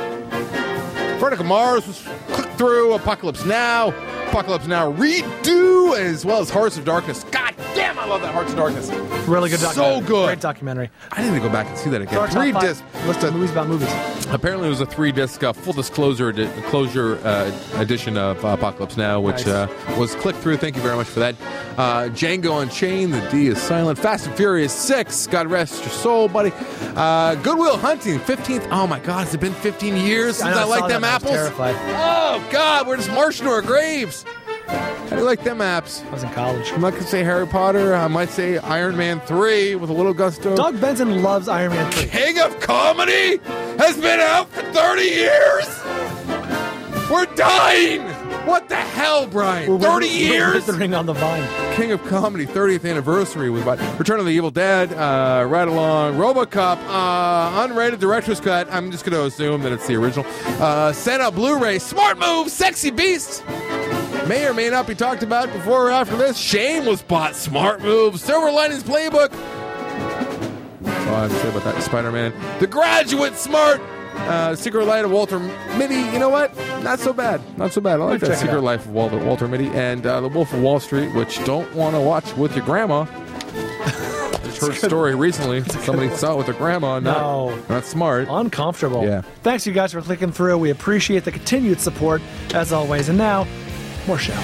was clicked through, Apocalypse Now redo, as well as Hearts of Darkness. God damn, I love that Hearts of Darkness. Really good documentary. So good. Great documentary. I need to go back and see that again. So our top 3 five disc. list of movies about movies. Apparently, it was a 3-disc full disclosure edition of Apocalypse Now, which was clicked through. Thank you very much for that. Django Unchained, the D is silent. Fast and Furious 6, God rest your soul, buddy. Good Will Hunting, 15th. Oh my God, has it been 15 years since I liked them apples? Terrified. Oh God, we're just marching to our graves. How do you like them apps? I was in college. I'm not going to say Harry Potter. I might say Iron Man 3 with a little gusto. Doug Benson loves Iron Man 3. King of Comedy has been out for 30 years. We're dying. What the hell, Brian? 30 years? We're withering on the vine. King of Comedy 30th anniversary with Return of the Evil Dead, Ride Along, RoboCop, unrated director's cut. I'm just going to assume that it's the original. Sent out Blu-ray, Smart Move, Sexy Beast. May or may not be talked about before or after this. Shameless bought Smart Move, Silver Linings Playbook. That's all I have to say about that. Spider-Man. The Graduate, Smart. Secret Life of Walter Mitty. You know what? Not so bad. Not so bad. I like that Secret Life of Walter Mitty. And The Wolf of Wall Street, which don't want to watch with your grandma. Just heard a story recently. Somebody saw it with their grandma. Not smart. Uncomfortable. Yeah. Thanks, you guys, for clicking through. We appreciate the continued support, as always. And now, more show.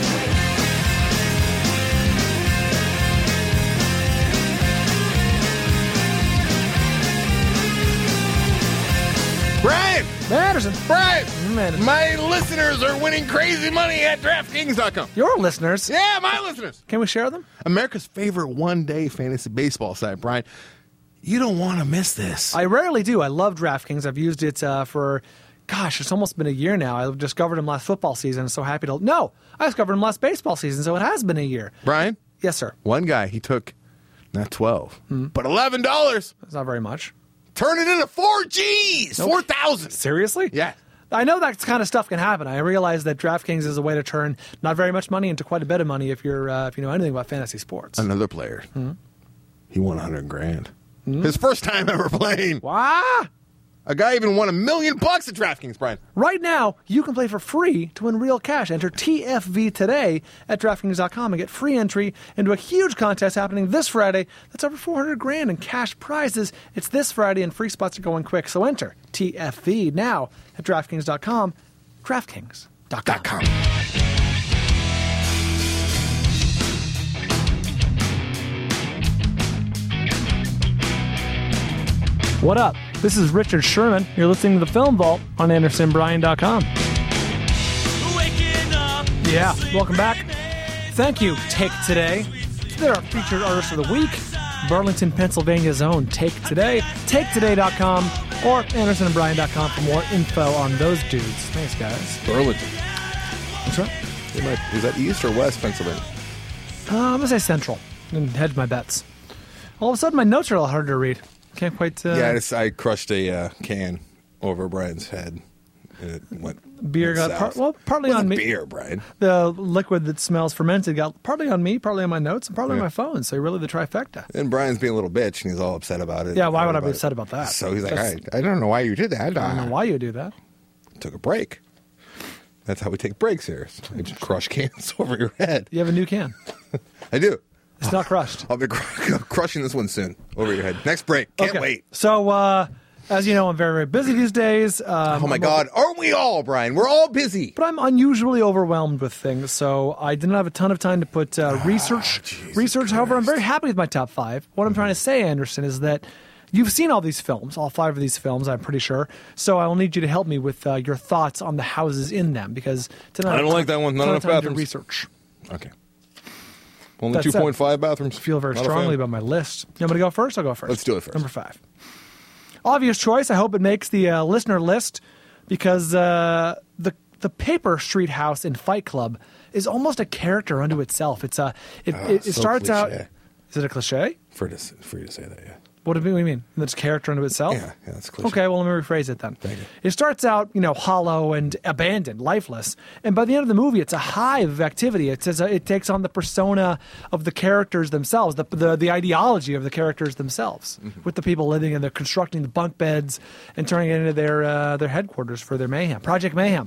Brian! Anderson. Brian! Anderson. My listeners are winning crazy money at DraftKings.com. Your listeners. Yeah, my listeners. Can we share them? America's favorite one-day fantasy baseball site, Brian. You don't want to miss this. I rarely do. I love DraftKings. I've used it for, it's almost been a year now. I discovered him last football season. I'm so happy to. No, I discovered him last baseball season, so it has been a year. Brian? Yes, sir. One guy, he took not 12, but $11. That's not very much. Turn it into 4 G's, Nope. 4,000. Seriously? Yeah. I know that kind of stuff can happen. I realize that DraftKings is a way to turn not very much money into quite a bit of money if you're if you know anything about fantasy sports. Another player, he won $100,000. His first time ever playing. Wow! A guy even won $1 million at DraftKings, Brian. Right now, you can play for free to win real cash. Enter TFV today at DraftKings.com and get free entry into a huge contest happening this Friday. That's over $400,000 in cash prizes. It's this Friday, and free spots are going quick. So enter TFV now at DraftKings.com. DraftKings.com. What up? This is Richard Sherman. You're listening to The Film Vault on AndersonBryan.com. Yeah, welcome back. Thank you, Take Today. Then our featured artist of the week, Burlington, Pennsylvania's own Take Today. TakeToday.com or AndersonandBryan.com for more info on those dudes. Thanks, guys. Burlington. That's right. Is that East or West Pennsylvania? I'm going to say Central and hedge my bets. All of a sudden, my notes are a lot harder to read. Can't quite... I crushed a can over Brian's head. And it went beer got partly on me. Beer, Brian. The liquid that smells fermented got partly on me, partly on my notes, and partly on my phone. So really the trifecta. And Brian's being a little bitch, and he's all upset about it. Yeah, why would I be upset about that? So he's like, I don't know why you did that. I don't know why you do that. Took a break. That's how we take breaks here. I just crush cans over your head. You have a new can. I do. It's not crushed. I'll be crushing this one soon over your head. Next break. Can't wait. So, as you know, I'm very, very busy these days. Oh, my God. Aren't we all, Brian? We're all busy. But I'm unusually overwhelmed with things, so I didn't have a ton of time to put research. However, I'm very happy with my top 5. What I'm trying to say, Anderson, is that you've seen all these films, all 5 of these films, I'm pretty sure. So I will need you to help me with your thoughts on the houses in them, because tonight I don't like that one. Not enough bathrooms. Research. Okay. Only 2.5 bathrooms. I feel very strongly about my list. You want me to go first? I'll go first. Let's do it first. Number 5. Obvious choice. I hope it makes the listener list, because the Paper Street house in Fight Club is almost a character unto itself. It starts out. Is it a cliche? For you to say that, yeah. What do you mean? It's character unto itself? Yeah, that's cliche. Okay, well, let me rephrase it then. Thank you. It starts out, hollow and abandoned, lifeless. And by the end of the movie, it's a hive of activity. It takes on the persona of the characters themselves, the ideology of the characters themselves, with the people living and they're constructing the bunk beds and turning it into their headquarters for their mayhem. Project Mayhem.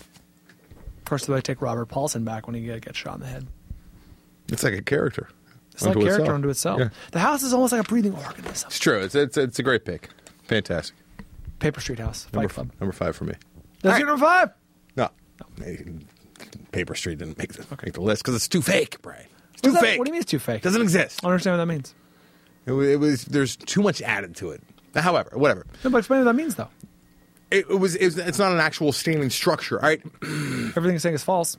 Of course, they take Robert Paulson back when he gets shot in the head. It's like a character. It's like character unto itself. Yeah. The house is almost like a breathing organism. It's true. It's a great pick. Fantastic. Paper Street House. Fight Club. Number 5 for me. That's your number 5? No. Paper Street didn't make the list because it's too fake, Brian. It's too fake. What do you mean it's too fake? Doesn't exist. I don't understand what that means. It was. There's too much added to it. However, whatever. No, but explain what that means, though. It's not an actual standing structure. All right. Everything you're saying is false.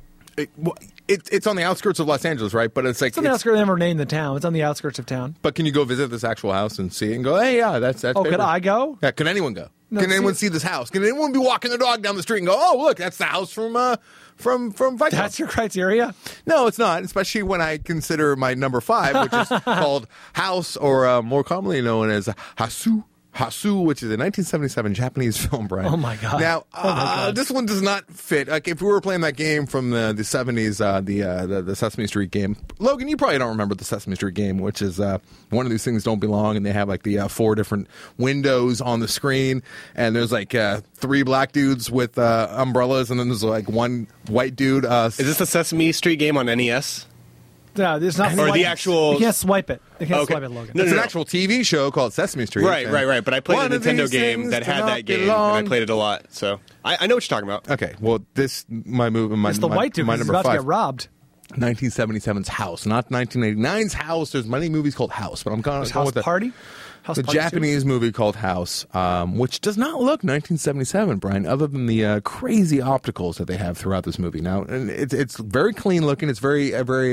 It's on the outskirts of Los Angeles, right? But it's like... It's on the outskirts. They never named the town. It's on the outskirts of town. But can you go visit this actual house and see it and go, hey, yeah, that's Paper. Could I go? Yeah, can anyone go? No, can anyone see this house? Can anyone be walking their dog down the street and go, oh, look, that's the house from Fight Club? That's your criteria? No, it's not, especially when I consider my number 5, which is called House, or more commonly known as Hasu. Hasu, which is a 1977 Japanese film, Brian. Oh, my God. Now, this one does not fit. Like, if we were playing that game from the 70s, the Sesame Street game. Logan, you probably don't remember the Sesame Street game, which is one of these things don't belong, and they have, like, the 4 different windows on the screen, and there's, like, 3 black dudes with umbrellas, and then there's, like, 1 white dude. Is this the Sesame Street game on NES? Yeah, it's not. Or the actual. You can't swipe it. You can't swipe it, Logan. It's an actual TV show called Sesame Street. Right. But I played a Nintendo game that had that game, and I played it a lot. So I know what you're talking about. Okay, well, it's the white dude. My He's number about 5. to get robbed. 1977's House, not 1989's House. There's many movies called House, but I'm going with House Party. The Japanese movie called House, which does not look 1977, Brian, other than the crazy opticals that they have throughout this movie. Now, and it's very clean looking. It's very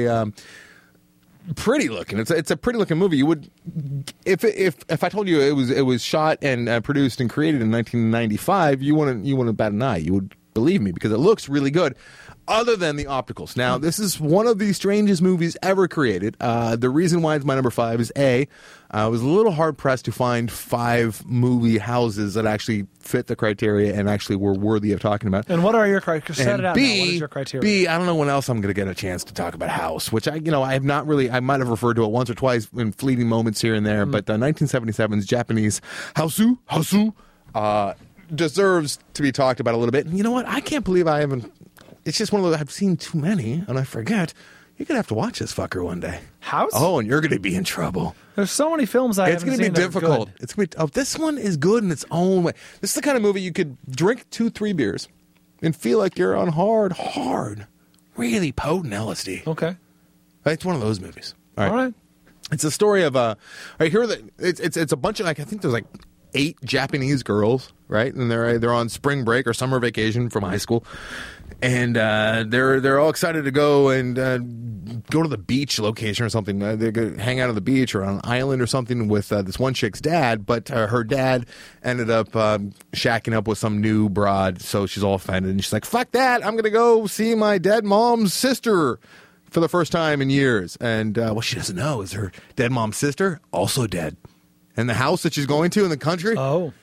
pretty looking. It's a pretty looking movie. You would, if I told you it was shot and produced and created in 1995, you wouldn't bat an eye. You would believe me because it looks really good. Other than the opticals. Now, this is one of the strangest movies ever created. The reason why it's my number 5 is I was a little hard-pressed to find 5 movie houses that actually fit the criteria and actually were worthy of talking about. And what are your criteria? Set it out now. What is your criteria? B, I don't know when else I'm going to get a chance to talk about House, which I have not really, I might have referred to it once or twice in fleeting moments here and there, but 1977's Japanese Hausu deserves to be talked about a little bit. And you know what? I can't believe I haven't. It's just one of those, I've seen too many, and I forget. You're going to have to watch this fucker one day. House? Oh, and you're going to be in trouble. There's so many films it's going to be difficult. It's going to be. Oh, this one is good in its own way. This is the kind of movie you could drink 2-3 beers and feel like you're on hard, really potent LSD. Okay. It's one of those movies. All right. It's a story of right here. It's a bunch of, like, I think there's like 8 Japanese girls, right? And they're on spring break or summer vacation from high school. And they're all excited to go and go to the beach location or something. They go hang out on the beach or on an island or something with this one chick's dad. But her dad ended up shacking up with some new broad, so she's all offended. And she's like, "Fuck that! I'm gonna go see my dead mom's sister for the first time in years." And what she doesn't know is her dead mom's sister also dead, and the house that she's going to in the country,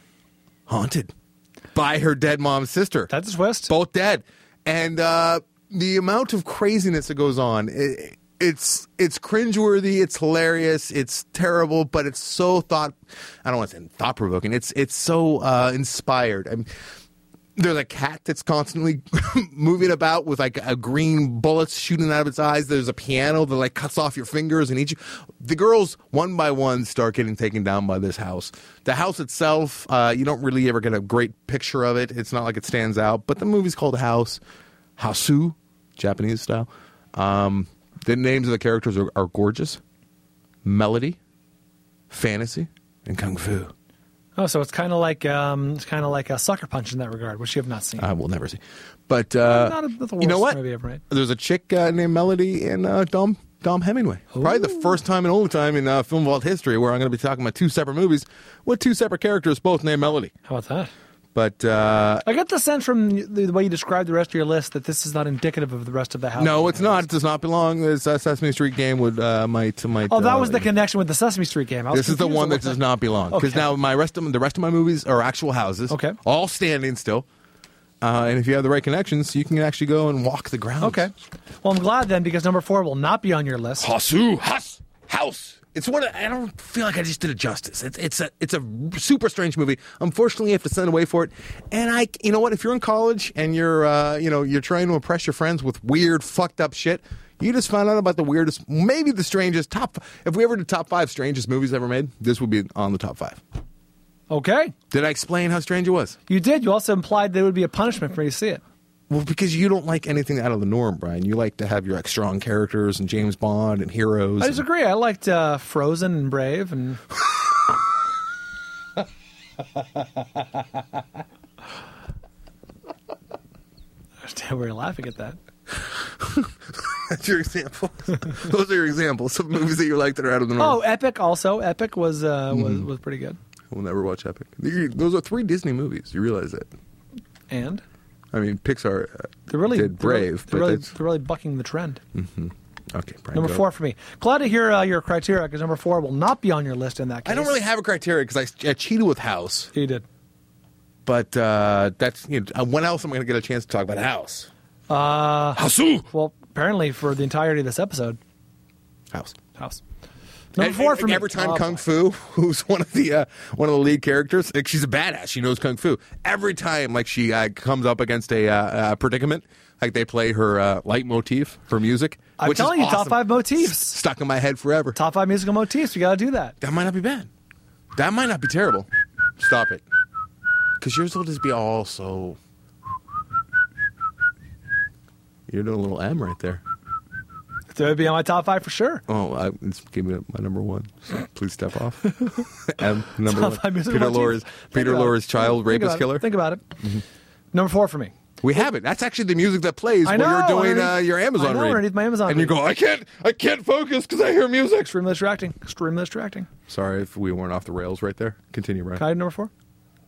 haunted by her dead mom's sister. That's a twist. Both dead. And the amount of craziness that goes on, it's cringeworthy, it's hilarious, it's terrible, but it's so I don't want to say thought-provoking. It's so inspired. I mean, there's a cat that's constantly moving about with like a green bullets shooting out of its eyes. There's a piano that like cuts off your fingers and each. The girls one by one start getting taken down by this house. The house itself, you don't really ever get a great picture of it. It's not like it stands out. But the movie's called House, Hasu, Japanese style. The names of the characters are gorgeous. Melody, fantasy, and kung fu. Oh, so it's kind of like a Sucker Punch in that regard, which you have not seen. I will never see. But not the worst you know what? movie ever made. There's a chick named Melody and Dom Hemingway. Ooh. Probably the first time and only time in Film Vault history where I'm going to be talking about 2 separate movies with 2 separate characters, both named Melody. How about that? But I get the sense from the way you describe the rest of your list that this is not indicative of the rest of the house. no, it's not. It does not belong. This Sesame Street game would might. Oh, that was the connection with the Sesame Street game. This is the one that does not belong because now the rest of my movies are actual houses. Okay, all standing still. And if you have the right connections, you can actually go and walk the grounds. Okay. Well, I'm glad then because number 4 will not be on your list. Hasu, house. It's one. I don't feel like I just did it justice. It's a super strange movie. Unfortunately, you have to send away for it. And you know what? If you're in college and you're trying to impress your friends with weird, fucked up shit, you just found out about the weirdest, maybe the strangest top. If we ever did top 5 strangest movies ever made, this would be on the top 5. Okay. Did I explain how strange it was? You did. You also implied that it would be a punishment for you to see it. Well, because you don't like anything out of the norm, Brian. You like to have your strong characters and James Bond and heroes. I disagree. I liked Frozen and Brave and. I understand why you're laughing at that. That's your example. Those are your examples of movies that you like that are out of the norm. Oh, Epic also. Epic was pretty good. We'll never watch Epic. Those are 3 Disney movies. You realize that? And? I mean, Pixar did Brave. They're really bucking the trend. Mm-hmm. Okay, Brian, number 4 for me. Glad to hear your criteria because number 4 will not be on your list in that case. I don't really have a criteria because I cheated with House. You did. But that's when else am I going to get a chance to talk about House? House. Well, apparently for the entirety of this episode. House. Number 4 for me. Every time Kung Fu, who's one of the lead characters, like she's a badass. She knows Kung Fu. Every time, like she comes up against a predicament, like they play her leitmotif, her music. I'm telling you, awesome. top 5 motifs stuck in my head forever. Top 5 musical motifs. You got to do that. That might not be bad. That might not be terrible. Stop it, because yours will just be all so. You're doing a little M right there. It would be on my top 5 for sure. Oh, it's give me my number 1. So please step off. M, number top 1. 5 Peter Lorre's child rapist killer. Think about it. Mm-hmm. Number 4 for me. We have it. That's actually the music that plays when you're doing your Amazon read. Underneath my Amazon and you go, I can't focus because I hear music. Extremely distracting. Sorry if we weren't off the rails right there. Continue, Brian. Can I do number 4?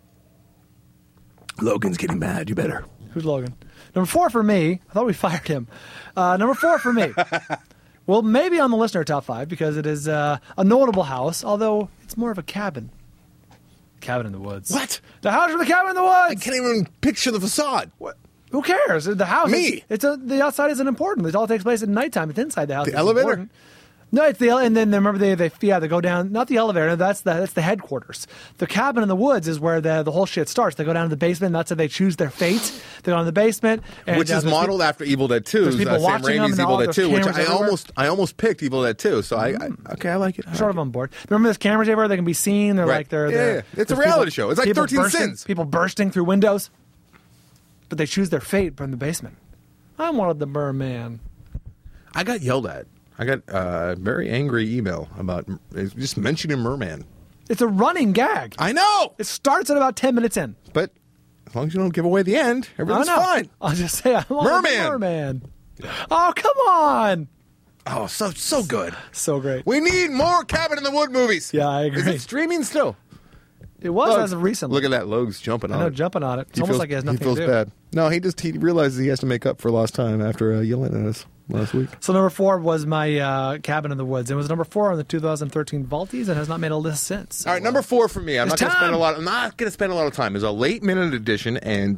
Logan's getting mad. You better. Who's Logan? Number 4 for me. I thought we fired him. Number 4 for me. Well, maybe on the listener top 5 because it is a notable house, although it's more of a cabin. Cabin in the woods. What? The house with the cabin in the woods. I can't even picture the facade. What? Who cares? The house. Me. The outside isn't important. It all takes place at nighttime. It's inside the house. The elevator. Important. No, it's and then remember they go down. Not the elevator. That's the headquarters. The cabin in the woods is where the whole shit starts. They go down to the basement. That's how they choose their fate. They go in the basement, which is modeled after Evil Dead 2. Sam Raimi's Evil Dead 2, which I almost picked Evil Dead 2. So I like it. Sort of on board. Remember, there's cameras everywhere. They can be seen. They're like they're It's a reality show. It's like 13 Sins. People bursting through windows, but they choose their fate from the basement. I wanted the merman. I got yelled at. I got a very angry email about just mentioning Merman. It's a running gag. I know. It starts at about 10 minutes in. But as long as you don't give away the end, everything's fine. I'll just say I'm Merman. Yeah. Oh, come on. Oh, so good. So great. We need more Cabin in the Wood movies. Yeah, I agree. Is it streaming still? It was as of recently. Look at that. Logue's jumping on it. I know, jumping on it. It's almost like he has nothing to do. He feels bad. No, he realizes he has to make up for lost time after yelling at us last week. So number 4 was my Cabin in the Woods. It was number 4 on the 2013 Vaulties and has not made a list since. All right, number 4 for me. I'm not going to spend a lot of time. It's a late minute edition, and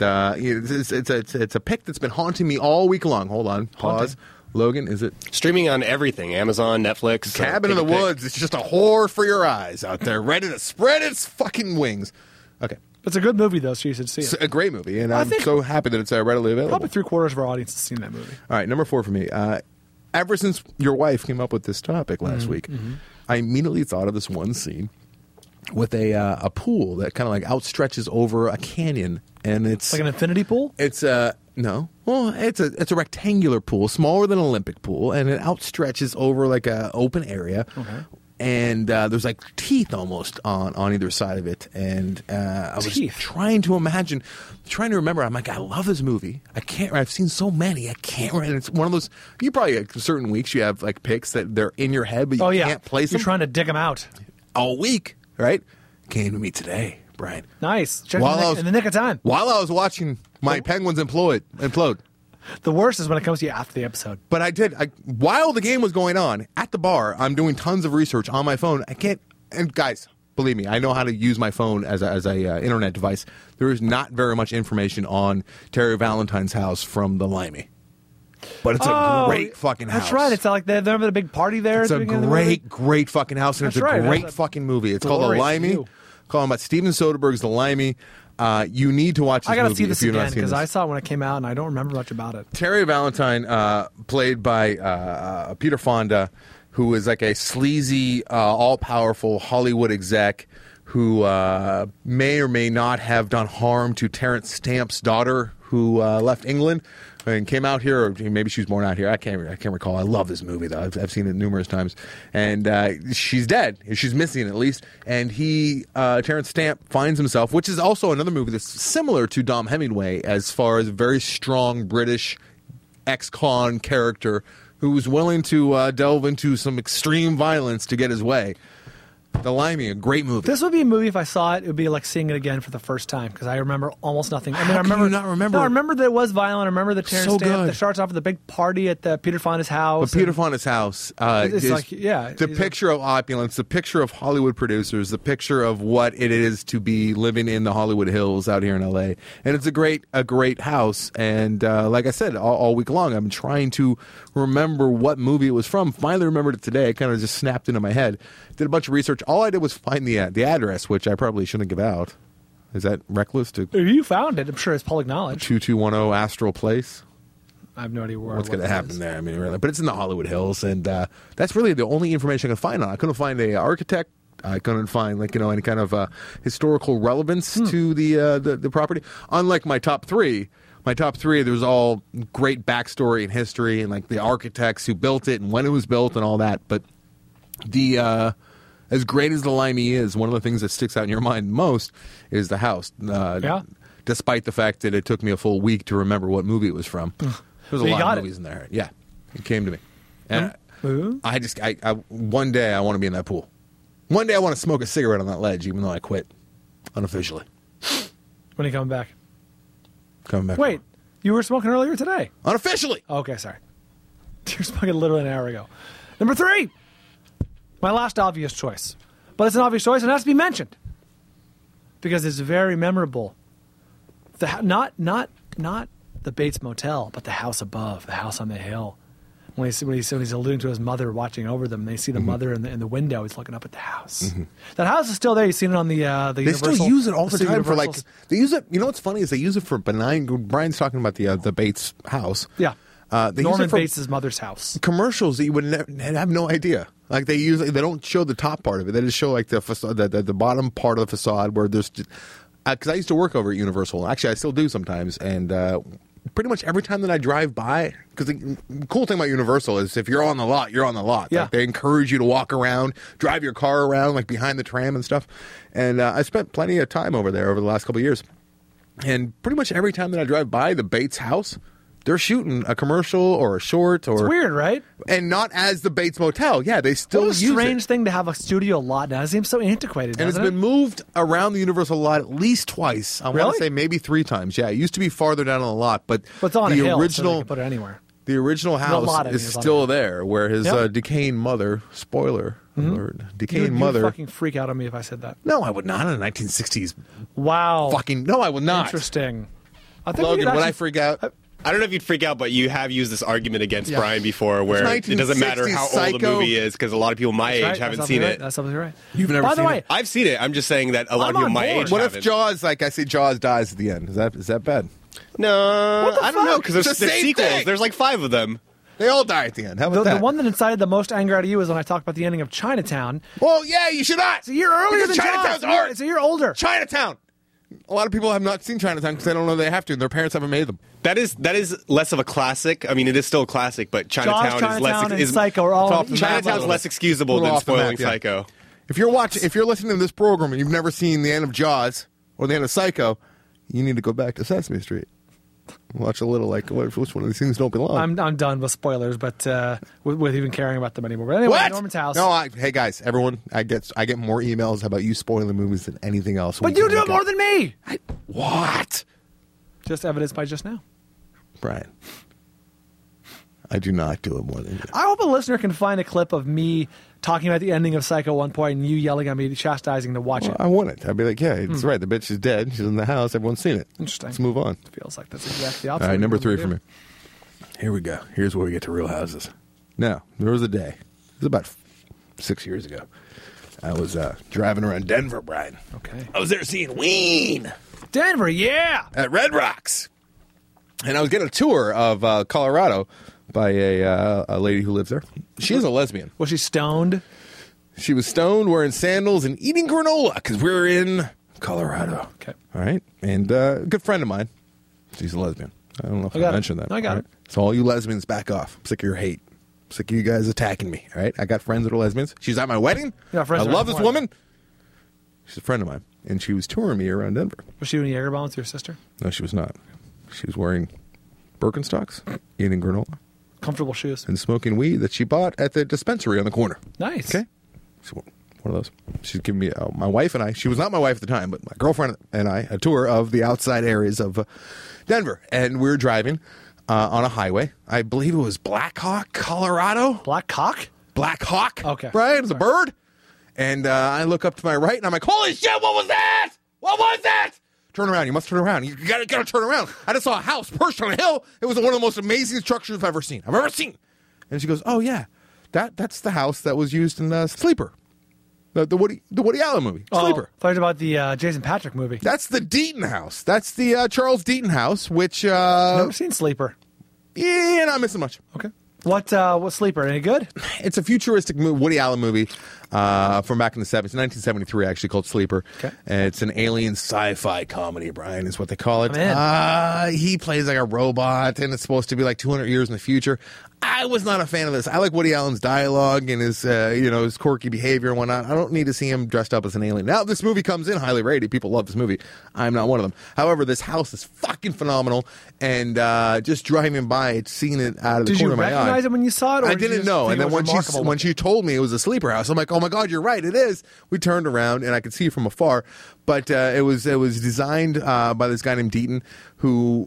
it's a pick that's been haunting me all week long. Hold on. Pause. Logan, is it? Streaming on everything. Amazon, Netflix. Cabin in the Woods. It's just a horror for your eyes out there, ready to spread its fucking wings. Okay. It's a good movie, though, so you should see it. It's a great movie, and I'm so happy that it's readily available. Probably 3/4 of our audience has seen that movie. All right, number 4 for me. Ever since your wife came up with this topic last week, I immediately thought of this one scene with a pool that kind of like outstretches over a canyon, and it's like an infinity pool. It's no, well, it's a rectangular pool, smaller than an Olympic pool, and it outstretches over like a open area. Okay. And there's like teeth almost on either side of it, and I was trying to remember. I'm like, I love this movie. I've seen so many. I can't remember. It's one of those. You probably like, certain weeks you have like picks that they're in your head, but you can't place them. You're trying to dig them out all week, right? Came to me today, Brian. Nice. In the nick of time. While I was watching my Penguins implode. The worst is when it comes to you after the episode. But while the game was going on, at the bar, I'm doing tons of research on my phone. And guys, believe me, I know how to use my phone as a internet device. There is not very much information on Terry Valentine's house from the Limey. But it's a great fucking house. That's right. It's like they're having a big party there. It's a great fucking house, and it's a great fucking movie. It's called The Limey. Calling about Steven Soderbergh's The Limey. You need to watch this movie. I got to see this again because I saw it when it came out and I don't remember much about it. Terry Valentine, played by Peter Fonda, who is like a sleazy, all-powerful Hollywood exec who may or may not have done harm to Terence Stamp's daughter, who left England and came out here, or maybe she was born out here. I can't recall. I love this movie, though. I've seen it numerous times. And she's dead. She's missing, at least. And Terence Stamp finds himself, which is also another movie that's similar to Dom Hemingway as far as a very strong British ex-con character who was willing to delve into some extreme violence to get his way. The Limey, a great movie. This would be a movie if I saw it. It would be like seeing it again for the first time because I remember almost nothing. I remember. Not remember? No, I remember that it was violent. I remember the Terence Stamp that starts off with a big party at Peter Fonda's house. But Peter Fonda's house it's the picture of opulence, the picture of Hollywood producers, the picture of what it is to be living in the Hollywood Hills out here in L.A. And it's a great house. And like I said, all week long, I'm trying to remember what movie it was from. Finally remembered it today. It kind of just snapped into my head. Did a bunch of research. All I did was find the address, which I probably shouldn't give out. Is that reckless? If you found it, I'm sure it's public knowledge. 2210 Astral Place. I have no idea what's going to happen there. I mean, really, but it's in the Hollywood Hills, and that's really the only information I could find on it. I couldn't find an architect. I couldn't find any kind of historical relevance to the property. Unlike my top three. My top three, there's all great backstory and history, and like the architects who built it and when it was built and all that. But as great as the Limey is, one of the things that sticks out in your mind most is the house. Despite the fact that it took me a full week to remember what movie it was from. There's a lot of movies in there. Yeah, it came to me. And one day I want to be in that pool. One day I want to smoke a cigarette on that ledge, even though I quit unofficially. When are you coming back? Coming back. Wait, you were smoking earlier today. Unofficially. Okay, sorry. You were smoking literally an hour ago. Number 3. My last obvious choice. But it's an obvious choice and it has to be mentioned. Because it's very memorable. Not the Bates Motel, but the house above, the house on the hill. When he's alluding to his mother watching over them, they see the mother in the window. He's looking up at the house. Mm-hmm. That house is still there. You've seen it on the They Universal. still use it all the time for like. They use it. You know what's funny is they use it for benign. Brian's talking about the Bates house. Yeah. They Norman use it for Bates' mother's house. Commercials that you would have no idea. Like they don't show the top part of it. They just show like the facade, the bottom part of the facade where there's. Because I used to work over at Universal. Actually, I still do sometimes. And pretty much every time that I drive by, because the cool thing about Universal is if you're on the lot, you're on the lot. Yeah. Like, they encourage you to walk around, drive your car around, like behind the tram and stuff. And I spent plenty of time over there over the last couple of years. And pretty much every time that I drive by the Bates house, they're shooting a commercial or a short. Or It's weird, right? And not as the Bates Motel. Yeah, they still What a use it. strange thing to have a studio lot now. It seems so antiquated, And it's doesn't been moved around the Universal lot at least twice. I want Really? to say maybe 3 times. Yeah, it used to be farther down on the lot, but it's on a the hill, so they original can put it anywhere. the original house lot, I mean, is is on still it. there, where his Yep. decaying mother, spoiler alert, decaying You'd mother. fucking freak out on me if I said that. No, I would not in the 1960s. Wow. Fucking no, I would not. Interesting. I think we Logan, could would I actually- freak out? I don't know if you'd freak out, but you have used this argument against Yeah. Brian before, where it doesn't matter 1960s how old the Psycho. movie is, because a lot of people my age Right, haven't that's seen absolutely it. right. That's absolutely right. You've never By the seen way, it? I've seen it. I'm just saying that a lot I'm of people on my board. age What haven't. if Jaws, like I say, Jaws dies at the end? Is that bad? No, the I don't know, fuck? because It's there's the same sequels. thing. There's like 5 of them. They all die at the end. How about the that? one that incited the most anger out of you is when I talked about the ending of Chinatown. Well, yeah, you should not. It's a year earlier Because than Chinatown's Jaws. art. It's a year older. Chinatown. A lot of people have not seen Chinatown because they don't know they have to, and their parents haven't made them. That is less of a classic. I mean, it is still a classic, but Chinatown is less. Chinatown, and Psycho are all off the map. Chinatown's less excusable Little than off the spoiling map, yeah. Psycho. If you're listening to this program and you've never seen the end of Jaws or the end of Psycho, you need to go back to Sesame Street. Watch a little, like, which one of these things don't belong? I'm done with spoilers, but with even caring about them anymore. But anyway, What? Norman's house. No, hey guys, everyone, I get more emails about you spoiling movies than anything else. but you do it more than me. What, Just evidenced by just now. Brian? I do not do it more than you. I hope a listener can find a clip of me talking about the ending of Psycho at one point and you yelling at me, chastising to watch it. I want it. I'd be like, yeah, it's right. The bitch is dead. She's in the house. Everyone's seen it. Interesting. Let's move on. Feels like that's exactly the opposite. All right, of number what 3 we for do. me. Here we go. Here's where we get to Real Houses. Now, there was a day. It was about 6 years ago. I was driving around Denver, Brian. Okay. I was there seeing Ween Denver, yeah. at Red Rocks. And I was getting a tour of Colorado by a lady who lives there. She is a lesbian. Was she stoned? She was stoned, wearing sandals, and eating granola because we were in Colorado. Okay. All right. And a good friend of mine, she's a lesbian. I don't know if I got it. mentioned that. I got All it. So all you lesbians, back off. I'm sick of your hate. I'm sick of you guys attacking me. All right. I got friends that are lesbians. She's at my wedding. Yeah, friends I are love at this the woman. She's a friend of mine. And she was touring me around Denver. Was she doing Jagerbomb with your sister? No, she was not. She was wearing Birkenstocks, eating granola, Comfortable shoes. and smoking weed that she bought at the dispensary on the corner. Nice. Okay. So one of those. She's giving me, my wife and I, she was not my wife at the time, but my girlfriend and I, a tour of the outside areas of Denver. And we were driving on a highway. I believe it was Black Hawk, Colorado. Black cock? Black Hawk. Okay. Right? It was a Sorry. bird. And I look up to my right and I'm like, holy shit, what was that? What was that? Turn around. You must turn around. You gotta turn around. I just saw a house perched on a hill. It was one of the most amazing structures I've ever seen. And she goes, oh, yeah. That's the house that was used in Sleeper. The Woody Allen movie. Sleeper. Oh, thought about the Jason Patrick movie. That's the Deaton house. That's the Charles Deaton house, which Never seen Sleeper. yeah, not missing much. Okay. What Sleeper? Any good? It's a futuristic Woody Allen movie from back in the 70s, 1973, actually, called Sleeper. Okay. It's an alien sci-fi comedy, Brian, is what they call it. I'm in. He plays like a robot, and it's supposed to be like 200 years in the future. I was not a fan of this. I like Woody Allen's dialogue and his, his quirky behavior and whatnot. I don't need to see him dressed up as an alien. Now, this movie comes in highly rated. People love this movie. I'm not one of them. However, this house is fucking phenomenal, and just driving by it, seeing it out of the Did corner you of my eye. recognize it when you saw it? Or I did you didn't just know. think And it then was remarkable when she told me it was a sleeper house, I'm like, oh my God, you're right, it is. We turned around and I could see it from afar. But it was designed by this guy named Deaton, who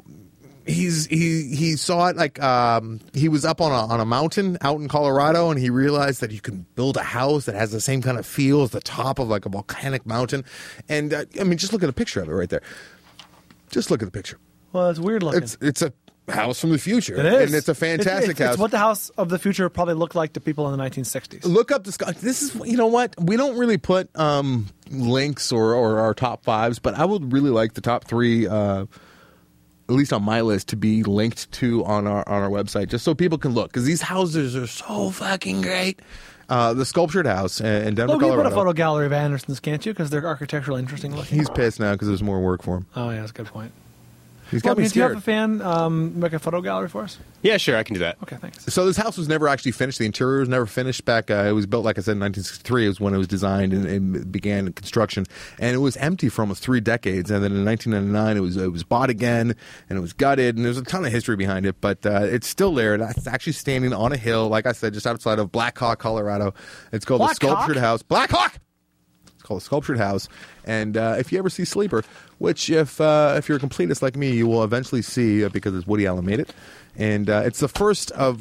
he saw it like he was up on a mountain out in Colorado, and he realized that you can build a house that has the same kind of feel as the top of like a volcanic mountain. And I mean, just look at a picture of it right there. Just look at the picture. Well, it's weird looking. It's a house from the future. It is. And it's a fantastic house. It's what the house of the future probably looked like to people in the 1960s. Look up this guy. This is, you know what? We don't really put links or our top fives, but I would really like the top 3, at least on my list, to be linked to on our website, just so people can look, because these houses are so fucking great. The Sculptured House in Denver, Logan, you put Colorado. a photo gallery of Anderson's, can't you? Because they're architecturally interesting looking. He's pissed now because there's more work for him. Oh, yeah, that's a good point. He's got me do you scared. have a fan make a photo gallery for us? Yeah, sure, I can do that. Okay, thanks. So this house was never actually finished. The interior was never finished. Back, it was built, like I said, in 1963. It was when it was designed and began construction, and it was empty for almost 3 decades. And then in 1999, it was bought again, and it was gutted. And there's a ton of history behind it, but it's still there. It's actually standing on a hill, like I said, just outside of Black Hawk, Colorado. It's called the Sculptured House. Black Hawk. It's called the Sculptured House. And if you ever see Sleeper, which if you're a completist like me, you will eventually see because it's Woody Allen made it. And it's the first of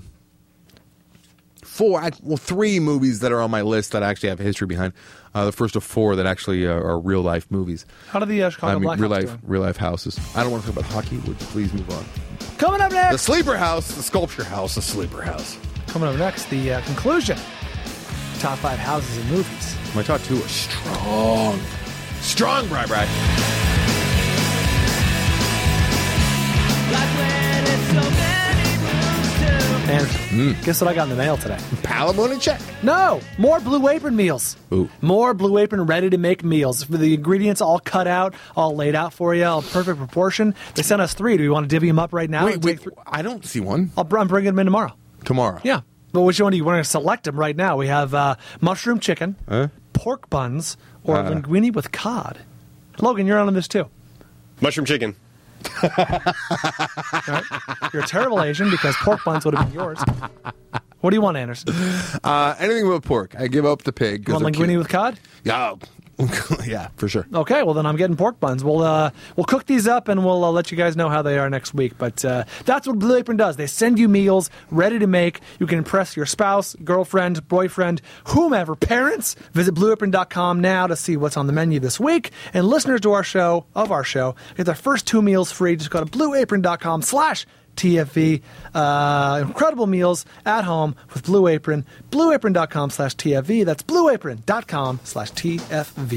3 movies that are on my list that I actually have history behind. The first of 4 that actually are real life movies. How did the Chicago Black Hawks doing? Real life houses. I don't want to talk about hockey. Would you please move on? Coming up next, The Sleeper House, the Sculpture House, the Sleeper House. Coming up next, the conclusion. Top 5 houses and movies. My top 2 are strong. Strong, Bri. And guess what I got in the mail today? Palimony check. No, more Blue Apron meals. Ooh. More Blue Apron ready-to-make meals. For the ingredients all cut out, all laid out for you, all perfect proportion. They sent us 3. Do we want to divvy them up right now? Wait, I don't see one. I'm bringing them in tomorrow. Tomorrow. Yeah. But which one do you want to select them right now? We have mushroom chicken, pork buns, or linguine with cod. Logan, you're on this too. Mushroom chicken. Right? You're a terrible Asian because pork buns would have been yours. What do you want, Anderson? Anything but pork. I give up the pig. You want linguine with cod? Yeah. Yeah, for sure. Okay, well then I'm getting pork buns. We'll cook these up and we'll let you guys know how they are next week. But that's what Blue Apron does. They send you meals ready to make. You can impress your spouse, girlfriend, boyfriend, whomever, parents. Visit BlueApron.com now to see what's on the menu this week. And listeners to our show, get their first 2 meals free. Just go to BlueApron.com/TFV. Incredible meals at home with Blue Apron. BlueApron.com/TFV. That's BlueApron.com/TFV.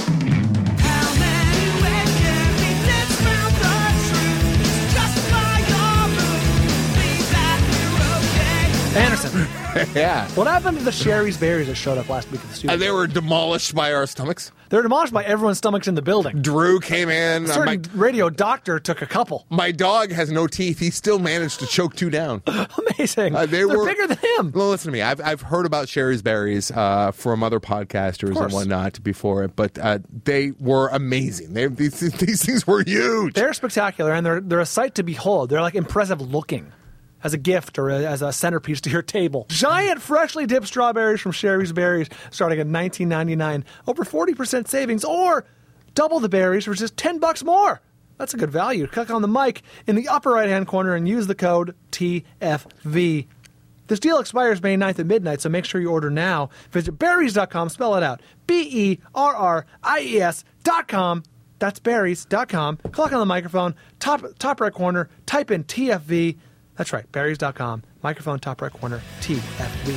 Anderson. Yeah. What happened to the Sherry's Berries that showed up last week at the studio? And they were demolished by our stomachs. They were demolished by everyone's stomachs in the building. Drew came in. A certain radio doctor took a couple. My dog has no teeth. He still managed to choke 2 down. Amazing. They're bigger than him. Well, listen to me. I've heard about Sherry's Berries from other podcasters and whatnot before it, but they were amazing. These things were huge. They're spectacular, and they're a sight to behold. They're like impressive looking. As a gift or as a centerpiece to your table. Giant freshly dipped strawberries from Sherry's Berries starting at $19.99. Over 40% savings, or double the berries for just $10 more. That's a good value. Click on the mic in the upper right-hand corner and use the code TFV. This deal expires May 9th at midnight, so make sure you order now. Visit berries.com, spell it out, BERRIES.com. That's berries.com. Click on the microphone, top right corner, type in TFV. That's right, berries.com, microphone, top right corner, TFV.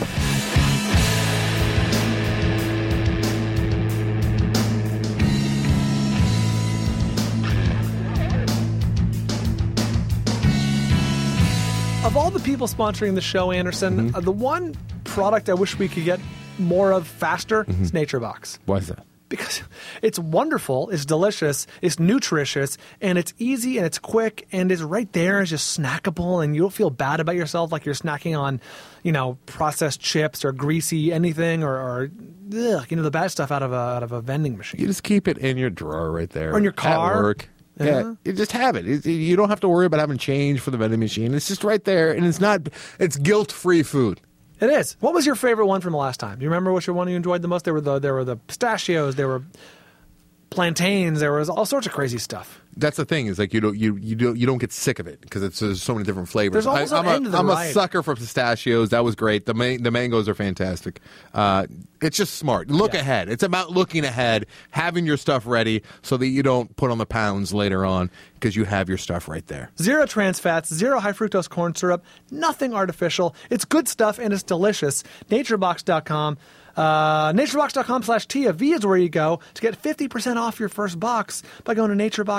Of all the people sponsoring the show, Anderson, the one product I wish we could get more of faster is NatureBox. Why is that? Because it's wonderful, it's delicious, it's nutritious, and it's easy and it's quick and it's right there. It's just snackable, and you don't feel bad about yourself like you're snacking on, processed chips or greasy anything or the bad stuff out of a vending machine. You just keep it in your drawer right there, or in your car, at work. Yeah, you just have it. You don't have to worry about having change for the vending machine. It's just right there, and it's guilt-free food. It is. What was your favorite one from the last time? Do you remember which one you enjoyed the most? There were the pistachios, there were plantains, there was all sorts of crazy stuff. That's the thing, is like you don't get sick of it because there's so many different flavors. There's I'm a sucker for pistachios. That was great. The mangoes are fantastic. It's just smart. Look ahead. It's about looking ahead, having your stuff ready so that you don't put on the pounds later on because you have your stuff right there. 0 trans fats, 0 high fructose corn syrup, nothing artificial. It's good stuff and it's delicious. NatureBox.com. NatureBox.com/TFV is where you go to get 50% off your first box by going to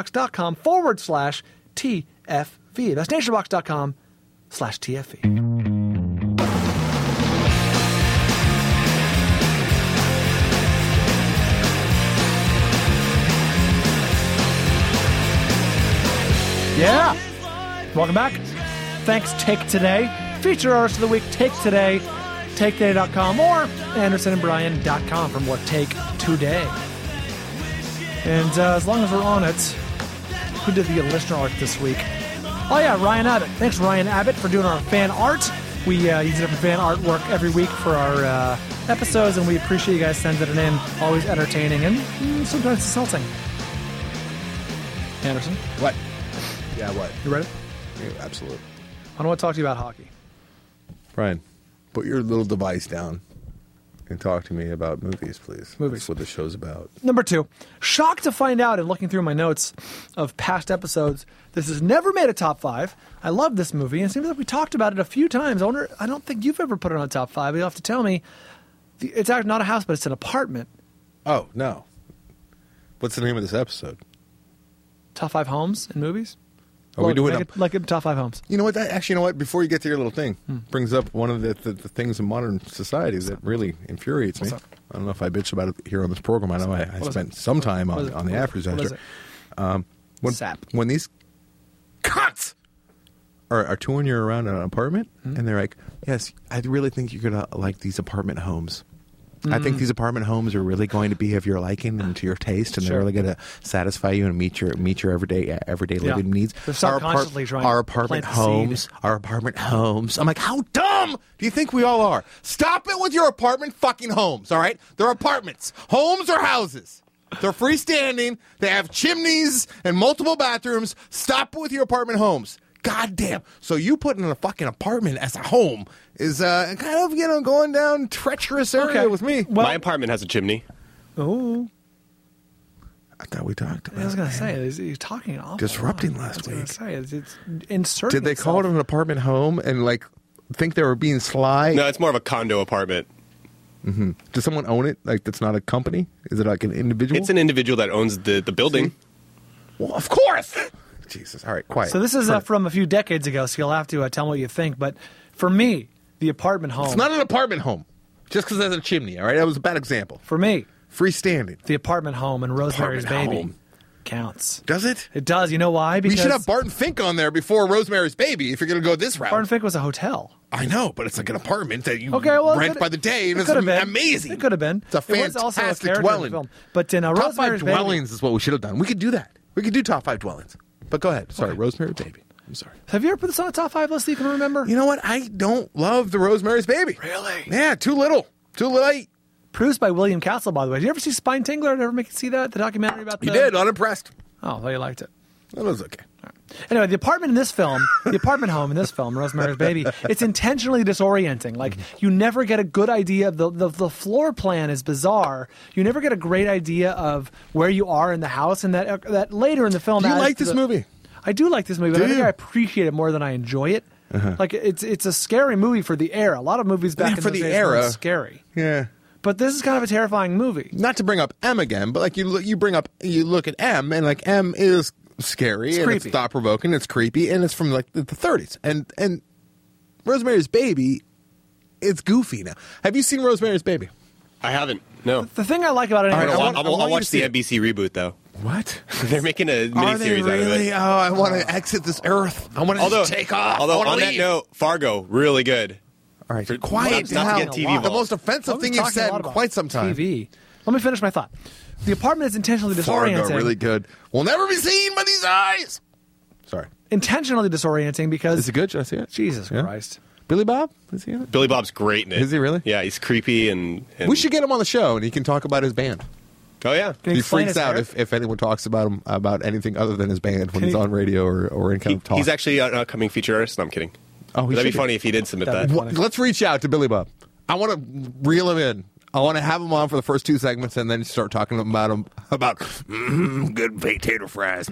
NatureBox.com/TFV. That's NatureBox.com/TFV. Yeah. Welcome back. Thanks, Take Today. Feature artist of the week, Take Today. TakeToday.com or AndersonandBryan.com for more Take Today. And as long as we're on it, who did the listener art this week? Oh yeah, Ryan Abbott. Thanks, Ryan Abbott, for doing our fan art. We use different fan artwork every week for our episodes, and we appreciate you guys sending it in. Always entertaining and sometimes insulting. Anderson? What? Yeah, what? You ready? Yeah, absolutely. I want to talk to you about hockey. Brian, put your little device down and talk to me about movies, please. Movies. That's what the show's about. Number 2, shocked to find out in looking through my notes of past episodes, this has never made a top 5. I love this movie, and it seems like we talked about it a few times. I don't think you've ever put it on a top 5. You'll have to tell me. It's actually not a house, but it's an apartment. Oh, no. What's the name of this episode? Top 5 homes in movies? Are we doing like top 5 homes? You know what? Actually, you know what? Before you get to your little thing, brings up one of the things in modern society that really infuriates me. I don't know if I bitched about it here on this program. I know I spent some time on the After After. When these cunts are touring you around an apartment, and they're like, "Yes, I really think you're gonna like these apartment homes." I think these apartment homes are really going to be of your liking and to your taste, and they're really going to satisfy you and meet your everyday living needs. They're subconsciously trying to apartment homes. I'm like, how dumb do you think we all are? Stop it with your apartment fucking homes. All right, they're apartments. Homes are houses. They're freestanding. They have chimneys and multiple bathrooms. Stop it with your apartment homes. God damn. So you putting in a fucking apartment as a home is kind of, going down treacherous area with me. Well, my apartment has a chimney. Oh. I thought we talked about it. I was going to say, you're talking awful. Disrupting last week. I was going to say, it's inserting Did they call it an apartment home and, think they were being sly? No, it's more of a condo apartment. Mm-hmm. Does someone own it? That's not a company? Is it like an individual? It's an individual that owns the building. See? Well, of course. Jesus. All right, quiet. So this is from a few decades ago, so you'll have to tell me what you think. But for me, the apartment home... It's not an apartment home. Just because it has a chimney, all right? That was a bad example. For me... Freestanding. The apartment home in Rosemary's Baby home. Counts. Does it? It does. You know why? Because we should have Barton Fink on there before Rosemary's Baby if you're going to go this route. Barton Fink was a hotel. I know, but it's like an apartment that you rent by the day, and it's amazing. It could have been. It's a fantastic dwelling. Film. But in Top Rosemary's 5 dwellings is what we should have done. We could do that. We could do top 5 dwellings. But go ahead. Sorry, Rosemary's Baby. I'm sorry. Have you ever put this on a top 5 list that you can remember? You know what? I don't love the Rosemary's Baby. Really? Yeah, too little. Too late. Produced by William Castle, by the way. Did you ever see Spine Tingler? Did you ever make you see that? The documentary about the... You did. Unimpressed. Oh, well, you liked it. It was okay. Right. Anyway, the apartment home in this film, Rosemary's Baby, it's intentionally disorienting. Like, you never get a good idea of the floor plan is bizarre. You never get a great idea of where you are in the house, and that later in the film... Do you like this movie? I do like this movie, but I think I appreciate it more than I enjoy it. Uh-huh. Like, it's a scary movie for the era. A lot of movies back in the days were scary. Yeah. But this is kind of a terrifying movie. Not to bring up M again, but you look at M, and M is scary, it's thought provoking, it's creepy, and it's from the 30s. And Rosemary's Baby, it's goofy now. Have you seen Rosemary's Baby? I haven't. No. The thing I like about it, I'll watch the NBC reboot though. What? They're making a miniseries out of it. Oh, I want to exit this earth. I want to take off. Although on that note, Fargo, really good. All right, quiet down. Not to get TV the most offensive thing you've said in quite some time. TV. Let me finish my thought. The apartment is intentionally disorienting. Fargo, really good. Will never be seen by these eyes. Sorry. Intentionally disorienting because... Is it good? Should I see it? Jesus Christ. Billy Bob? Is he in it? Billy Bob's great in it. Is he really? Yeah, he's creepy and... We should get him on the show, and he can talk about his band. Oh, yeah. He freaks out if anyone talks about him about anything other than his band when he's on radio or in kind of talk. He's actually an upcoming feature artist. No, I'm kidding. Oh, that'd be funny if he did submit that. Let's reach out to Billy Bob. I want to reel him in. I want to have him on for the first 2 segments and then start talking about good potato fries.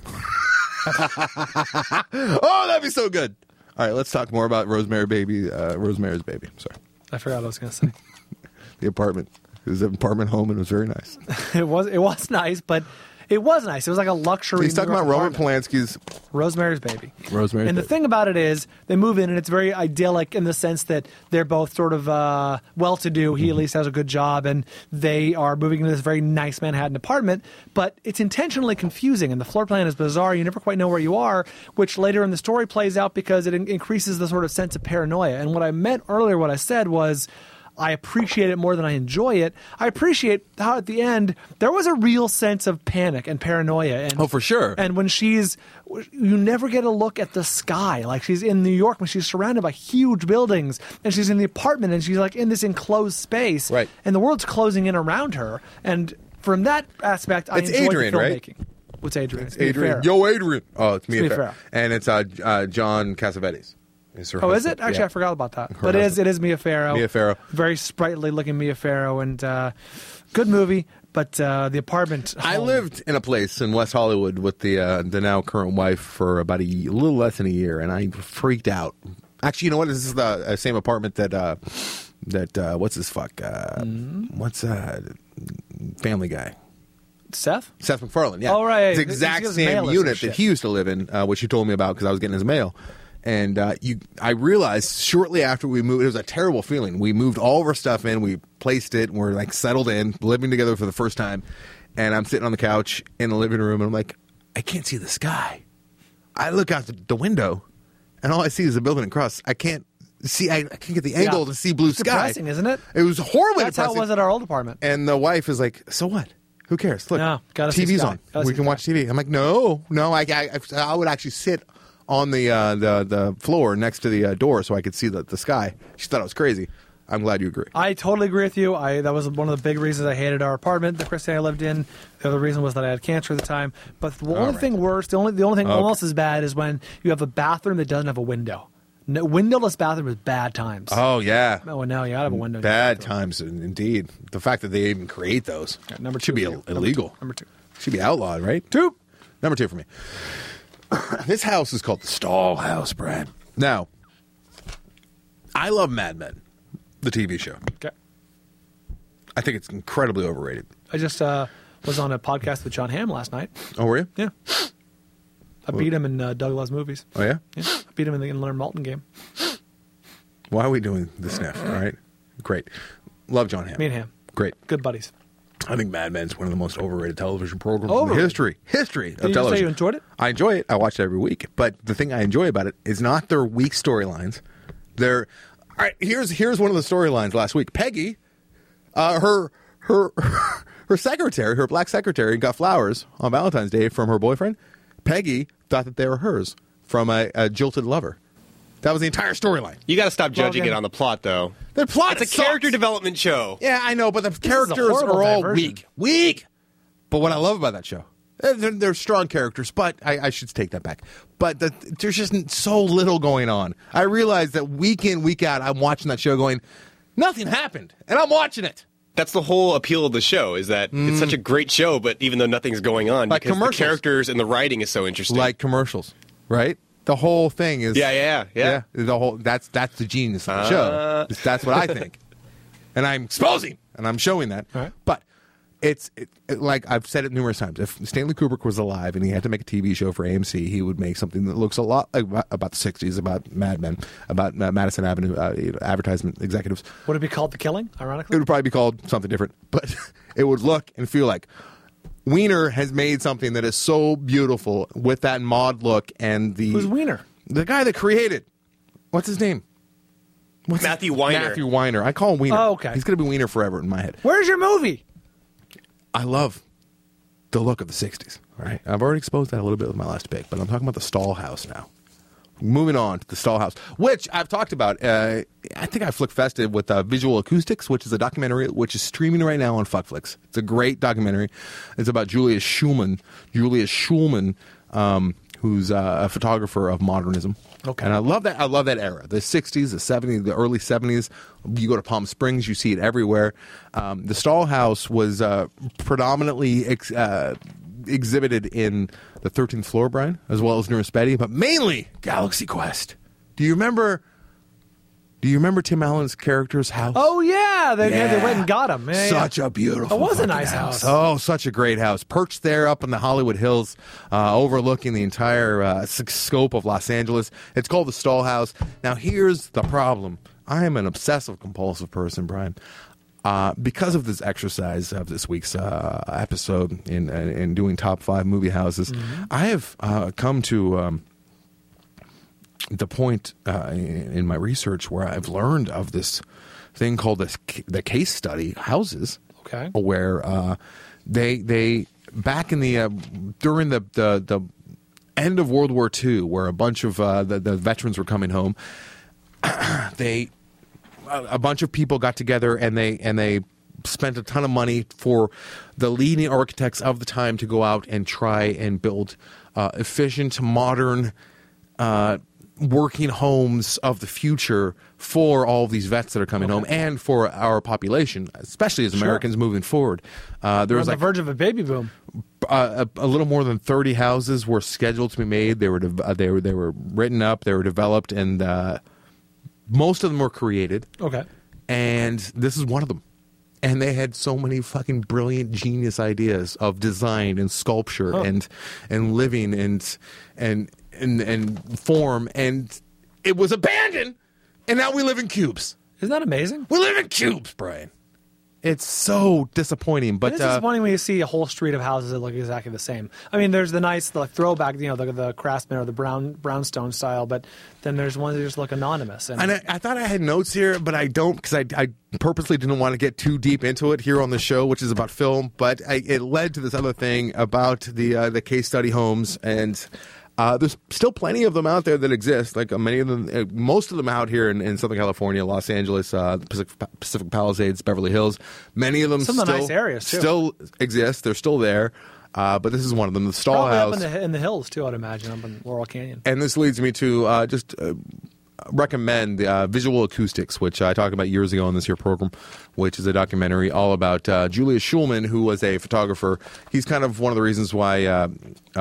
Oh, that'd be so good. All right, let's talk more about Rosemary's Baby. Sorry. I forgot what I was going to say. The apartment. It was an apartment home and it was very nice. It was nice, but It was nice. It was like a luxury. He's talking about Roman Polanski's Rosemary's Baby. Rosemary's And Baby. the thing about it is, they move in, and it's very idyllic in the sense that they're both sort of well-to-do. He at least has a good job, and they are moving into this very nice Manhattan apartment. But it's intentionally confusing, and the floor plan is bizarre. You never quite know where you are, which later in the story plays out because it increases the sort of sense of paranoia. And what I meant earlier, what I said was, I appreciate it more than I enjoy it. I appreciate how at the end there was a real sense of panic and paranoia. And, Oh, for sure. And when you never get a look at the sky. Like, she's in New York when she's surrounded by huge buildings, and she's in the apartment, and she's like in this enclosed space. Right. And the world's closing in around her. And from that aspect, I It's enjoy Adrian, the right? filmmaking. What's Adrian? It's Adrian. Farrow. Yo, Adrian. Oh, it's Mia Mia Farrow. Farrow. And it's John Cassavetes. Oh, is it? Actually, I forgot about that. But it is Mia Farrow. Mia Farrow. Very sprightly looking Mia Farrow, and good movie. But the apartment. I lived in a place in West Hollywood with the now current wife for about a little less than a year, and I freaked out. Actually, you know what? This is the same apartment that what's his fuck? What's Family Guy? Seth MacFarlane. Yeah. Oh, right. It's the exact same unit that he used to live in, which he told me about because I was getting his mail. And I realized shortly after we moved, it was a terrible feeling. We moved all of our stuff in, we placed it, and we're like settled in, living together for the first time. And I'm sitting on the couch in the living room, and I'm like, I can't see the sky. I look out the window, and all I see is a building across. I can't see. I can't get the angle to see blue it's sky. depressing, isn't it? It was horribly That's depressing. how it was at our old apartment. And the wife is like, so what? Who cares? Look, No, gotta see TV's sky. on. Gotta We see can watch TV. I'm like, no. I would actually sit on the floor next to the door so I could see the sky. She thought I was crazy. I'm glad you agree. I totally agree with you. That was one of the big reasons I hated our apartment that Chris and I lived in. The other reason was that I had cancer at the time. But the only thing worse, the only thing almost as bad is when you have a bathroom that doesn't have a window. No, windowless bathroom is bad times. Oh, yeah. Oh, no, you gotta have a window. Bad times, indeed. The fact that they even create those Number should be two. illegal. Number two. Should be outlawed, right? Two. Number 2 for me. This house is called the Stall House, Brad. Now, I love Mad Men, the TV show. Okay. I think it's incredibly overrated. I just was on a podcast with John Hamm last night. Oh, were you? Yeah. I beat him in Doug Loves Movies. Oh, yeah? Yeah. I beat him in the Leonard Maltin game. Why are we doing the sniff? All right. Great. Love John Hamm. Me and Hamm. Great. Good buddies. I think Mad Men's one of the most overrated television programs in Overrated? the history of Did you television. say you enjoyed it? I enjoy it. I watch it every week. But the thing I enjoy about it is not their weak storylines. All right, here's one of the storylines last week. Peggy, her secretary, her black secretary, got flowers on Valentine's Day from her boyfriend. Peggy thought that they were hers from a jilted lover. That was the entire storyline. You got to stop judging Logan. it on the plot, though. The plot It's a sucks. character development show. Yeah, I know, but the is a characters horrible are all diversion. weak. But what I love about that show, they're strong characters, but I should take that back. But there's just so little going on. I realize that week in, week out, I'm watching that show going, nothing happened, and I'm watching it. That's the whole appeal of the show, is that it's such a great show, but even though nothing's going on, Like because the commercials. characters and the writing is so interesting. Like commercials, right? The whole thing is Yeah. the whole that's the genius of the show. That's what I think, and I'm exposing and I'm showing that. All right. But it's like I've said it numerous times. If Stanley Kubrick was alive and he had to make a TV show for AMC, he would make something that looks a lot like about the '60s, about Mad Men, about Madison Avenue advertisement executives. Would it be called The Killing, It ironically? would probably be called something different, but it would look and feel like Wiener has made something that is so beautiful with that mod look and the Who's Wiener? the guy that created. What's his name? Matthew Weiner. Matthew Weiner. I call him Wiener. Oh, okay. He's going to be Wiener forever in my head. Where's your movie? I love the look of the 60s. All right. I've already exposed that a little bit with my last pick, but I'm talking about the Stall House now. Moving on to the Stall House, which I've talked about. I think I flick fested with Visual Acoustics, which is a documentary which is streaming right now on Fuckflix. It's a great documentary. It's about Julius Schulman, who's a photographer of modernism. Okay. And I love that. I love that era. The 60s, the 70s, the early 70s. You go to Palm Springs, you see it everywhere. The Stall House was predominantly exhibited in the 13th floor, Brian, as well as Nurse Betty, but mainly Galaxy Quest. Do you remember Do you remember Tim Allen's character's house? Oh, yeah. They went and got him. Yeah, such a beautiful It was a nice house. Oh, such a great house. Perched there up in the Hollywood Hills, overlooking the entire scope of Los Angeles. It's called the Stahl House. Now, here's the problem. I am an obsessive-compulsive person, Brian. Because of this exercise of this week's episode in doing top 5 movie houses, I have come to... the point in my research where I've learned of this thing called the case study houses, where they back in the during the end of World War II, where a bunch of the veterans were coming home, a bunch of people got together and they spent a ton of money for the leading architects of the time to go out and try and build efficient, modern working homes of the future for all of these vets that are coming home and for our population, especially as Americans moving forward. There was on the verge of a baby boom. A little more than 30 houses were scheduled to be made. They were written up, they were developed, and most of them were created. Okay. And this is one of them. And they had so many fucking brilliant, genius ideas of design and sculpture and living and form, and it was abandoned, and now we live in cubes. Isn't that amazing? We live in cubes, Brian. It's so disappointing, but it's disappointing when you see a whole street of houses that look exactly the same. I mean, there's the nice throwback, the Craftsman or the brownstone style, but then there's ones that just look anonymous. And I thought I had notes here, but I don't, because I purposely didn't want to get too deep into it here on the show, which is about film. But it led to this other thing about the case study homes, and there's still plenty of them out there that exist. Like many of them, most of them out here in Southern California, Los Angeles, Pacific Palisades, Beverly Hills. Many of them some of the nice areas too. Still exist. They're still there. But this is one of them, the Stahl House. Up in the hills too, I'd imagine, up in Laurel Canyon. And this leads me to just recommend Visual Acoustics, which I talked about years ago on this here program, which is a documentary all about Julius Schulman, who was a photographer. He's kind of one of the reasons why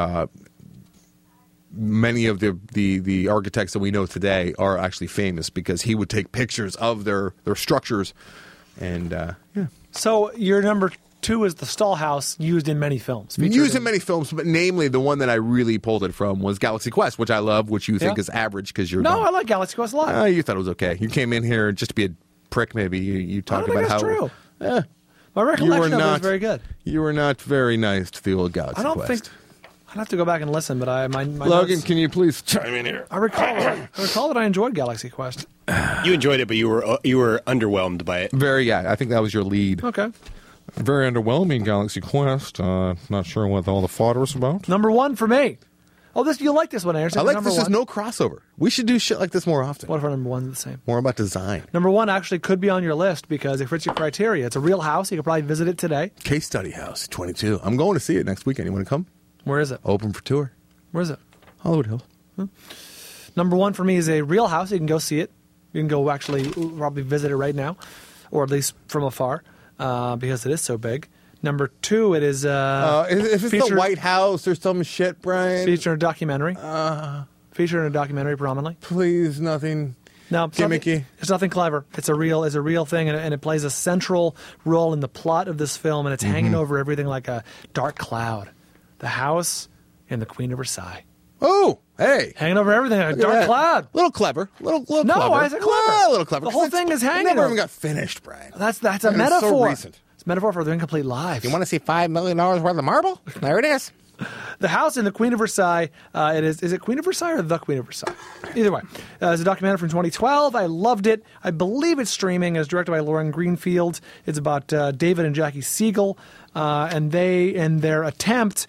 many of the architects that we know today are actually famous, because he would take pictures of their structures. And So your number 2 is the Stahl House, used in many films. Used in many films, but namely the one that I really pulled it from was Galaxy Quest, which I love, which you think is average because you're... No, I like Galaxy Quest a lot. You thought it was okay. You came in here just to be a prick, maybe. You talked about how... true. My recollection of it was very good. You were not very nice to the old Galaxy Quest. I'd have to go back and listen, but my Logan, notes, can you please chime in here? I recall that I enjoyed Galaxy Quest. You enjoyed it, but you were underwhelmed by it. I think that was your lead. Okay. Very underwhelming, Galaxy Quest. Not sure what all the fodder was about. Number 1 for me. Oh, you like this one, Anderson. I like this. There's no crossover. We should do shit like this more often. What if our number 1's the same? More about design. Number 1 actually could be on your list because it fits your criteria. It's a real house. You could probably visit it today. Case Study House 22. I'm going to see it next weekend. You want to come? Where is it? Open for tour. Where is it? Hollywood Hills. Number 1 for me is a real house. You can go see it. You can go actually probably visit it right now, or at least from afar, because it is so big. Number 2, it is if it's the White House or some shit, Brian. Featuring a documentary. Featuring a documentary prominently. Please, nothing. No, gimmicky. It's nothing clever. It's a real thing, and it plays a central role in the plot of this film, and it's hanging over everything like a dark cloud. The house and the Queen of Versailles. Oh, hey. Hanging over everything like a dark cloud. Little clever. Little no, clever. why is it clever? A little clever. The whole thing is hanging. It never even got finished, Brian. That's a metaphor. So recent. It's a metaphor for their incomplete lives. You want to see $5 million worth of marble? There it is. The House and the Queen of Versailles. Is it Queen of Versailles or The Queen of Versailles? Either way. It's a documentary from 2012. I loved it. I believe it's streaming. It's directed by Lauren Greenfield. It's about David and Jackie Siegel. And their attempt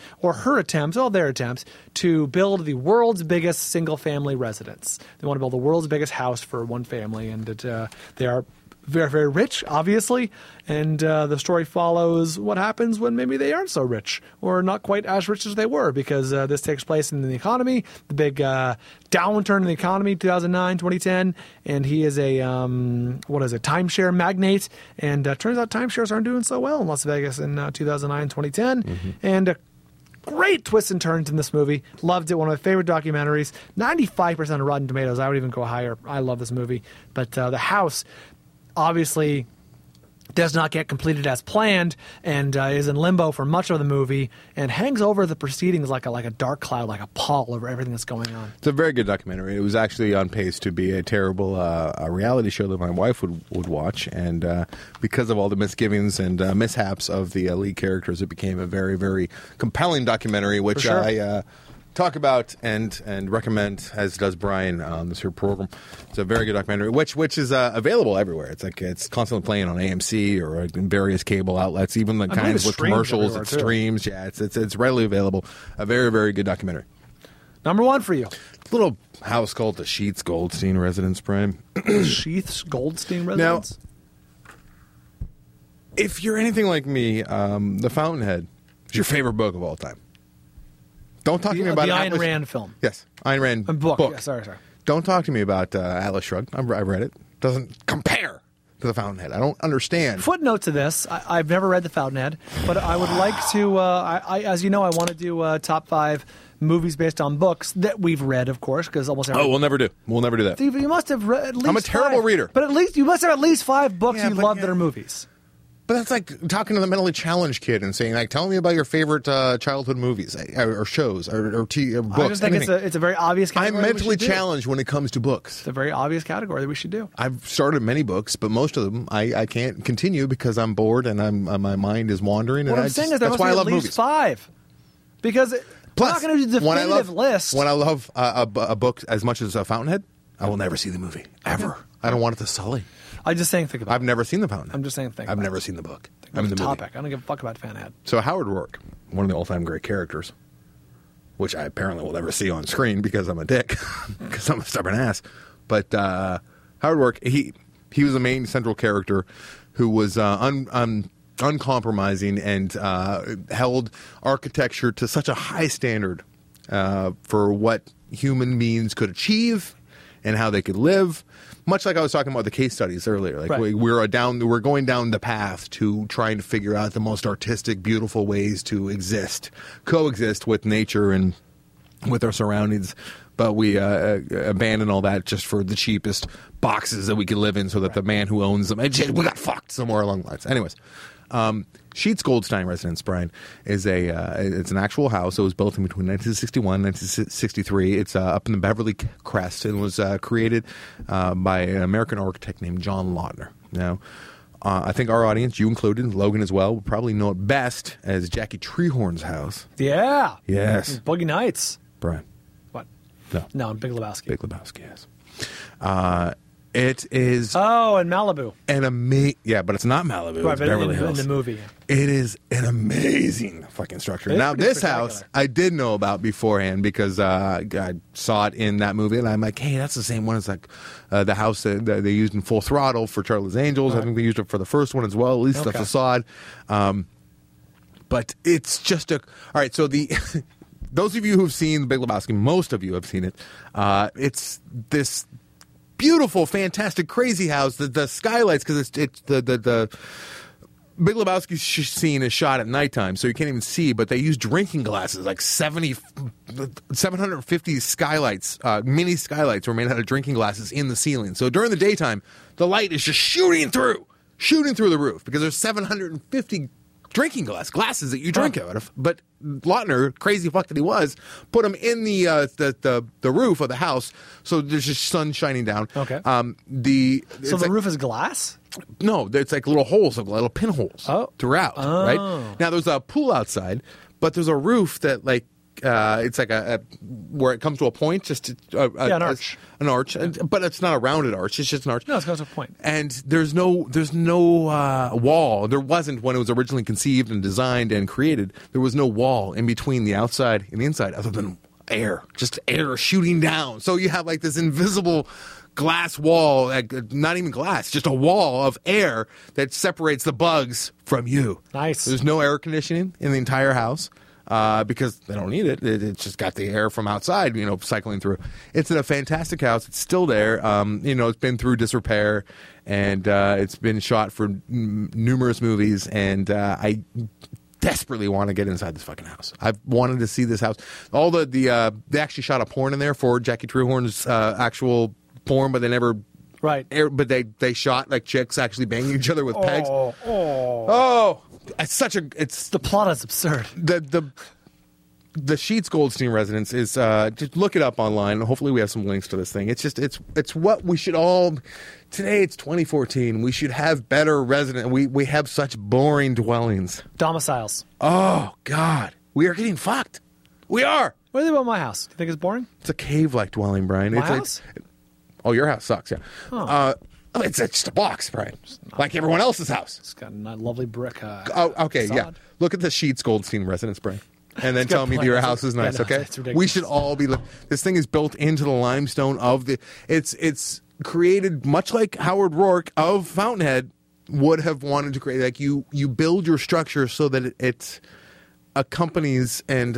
to build the world's biggest single-family residence. They want to build the world's biggest house for one family, and they are very, very rich, obviously. And the story follows what happens when maybe they aren't so rich, or not quite as rich as they were, because this takes place in the economy, the big downturn in the economy, 2009, 2010. And he is a timeshare magnate. And turns out timeshares aren't doing so well in Las Vegas in 2009, 2010. And Great twists and turns in this movie. Loved it. One of my favorite documentaries. 95% of Rotten Tomatoes. I would even go higher. I love this movie. But The House, obviously, does not get completed as planned and is in limbo for much of the movie and hangs over the proceedings like a dark cloud, like a pall over everything that's going on. It's a very good documentary. It was actually on pace to be a terrible reality show that my wife would watch, and because of all the misgivings and mishaps of the lead characters, it became a very, very compelling documentary, which sure. I talk about and recommend, as does Brian on this here program. It's a very good documentary, which is available everywhere. It's constantly playing on AMC or in various cable outlets, even the kinds with commercials. It streams. Yeah, it's readily available. A very, very good documentary. Number one for you. Little house called the Sheets Goldstein Residence, Brian. Sheets Goldstein Residence? Now, if you're anything like me, The Fountainhead is your favorite book of all time. Don't talk to me about the Atlas. Ayn Rand film. Yes, Ayn Rand book. Yeah, sorry. Don't talk to me about Atlas Shrugged. I read it. Doesn't compare to The Fountainhead. I don't understand. Footnote to this: I've never read The Fountainhead, but I would like to. As you know, I want to do top 5 movies based on books that we've read, of course, because almost every. Oh, we'll never do that. Steve, you must have read at least. I'm a terrible reader, but at least you must have at least 5 books you love that are movies. But that's like talking to the mentally challenged kid and saying, like, tell me about your favorite childhood movies or shows or books. I just think it's a very obvious category. I'm mentally challenged when it comes to books. It's a very obvious category that we should do. I've started many books, but most of them I can't continue because I'm bored and my mind is wandering. What I'm saying is there must be at least 5. Because we're not going to do the definitive list. When I love a book as much as Fountainhead, I will never see the movie. Ever. Okay. I don't want it to sully. I'm just saying think about it. I've never seen The Fountainhead. I'm just saying think I've about never seen the book. I'm in the topic. I don't give a fuck about Fountainhead. So Howard Rourke, one of the all-time great characters, which I apparently will never see on screen because I'm a dick, because I'm a stubborn ass. But Howard Rourke, he was the main central character who was uncompromising and held architecture to such a high standard for what human beings could achieve and how they could live. Much like I was talking about the case studies earlier, like right. we're going down the path to trying to figure out the most artistic, beautiful ways to coexist with nature and with our surroundings. But we abandon all that just for the cheapest boxes that we can live in, so that the man who owns them, we got fucked somewhere along the lines. Anyways. Sheets Goldstein Residence, Brian, is it's an actual house. It was built in between 1961 and 1963. It's up in the Beverly Crest and was created by an American architect named John Lautner. Now, I think our audience, you included, Logan as well, would probably know it best as Jackie Treehorn's house. Yeah. Yes. Boogie Nights. Brian. What? No, Big Lebowski. Big Lebowski, yes. It is. Oh, and Malibu. Yeah, but it's not Malibu. Right, it's Beverly Hills. In the movie. It is an amazing fucking structure. Now, this house I did know about beforehand because I saw it in that movie, and I'm like, hey, that's the same one as like the house that they used in Full Throttle for Charlie's Angels. Right. I think they used it for the first one as well, at least the facade. But it's just all right. So those of you who've seen The Big Lebowski, most of you have seen it. It's this beautiful, fantastic, crazy house. The skylights, because it's the Big Lebowski scene is shot at nighttime, so you can't even see. But they use drinking glasses, like 750 skylights, mini skylights were made out of drinking glasses in the ceiling. So during the daytime, the light is just shooting through the roof because there's 750 drinking glasses that you drink out of. But Lautner, crazy fuck that he was, put them in the roof of the house, so there's just sun shining down. Okay. The roof is glass? No, it's like little holes, like little pinholes throughout. Right now, there's a pool outside, but there's a roof that like. It's like a where it comes to a point, just an arch. An arch, but it's not a rounded arch. It's just an arch. No, it goes to a point. And there's no wall. There wasn't when it was originally conceived and designed and created. There was no wall in between the outside and the inside, other than air, just air shooting down. So you have like this invisible glass wall, like, not even glass, just a wall of air that separates the bugs from you. Nice. There's no air conditioning in the entire house. Because they don't need it. It's just got the air from outside, cycling through. It's in a fantastic house. It's still there. It's been through disrepair, and it's been shot for numerous movies. And I desperately want to get inside this fucking house. I've wanted to see this house. All they actually shot a porn in there for Jackie Truehorn's actual porn, but they never but they shot like chicks actually banging each other with pegs. It's such a the plot is absurd. The Sheets Goldstein residence is just look it up online. Hopefully we have some links to this thing. It's just it's what we should all today. It's 2014. We should have better resident. We have such boring dwellings. Domiciles. Oh God, we are getting fucked. We are. What do you think about my house? Do you think it's boring? It's a cave-like dwelling, Brian. My house? Oh, your house sucks. Yeah. Oh. It's just a box, Brian. Like everyone else's house. It's got a lovely brick. Okay, facade. yeah. Look at the Sheets Goldstein residence, Brian. And then tell me if point. your house is nice, Yeah, no, okay? it's ridiculous. We should all be. This thing is built into the limestone of the. It's created much like Howard Rourke of Fountainhead would have wanted to create. Like you build your structure so that it accompanies and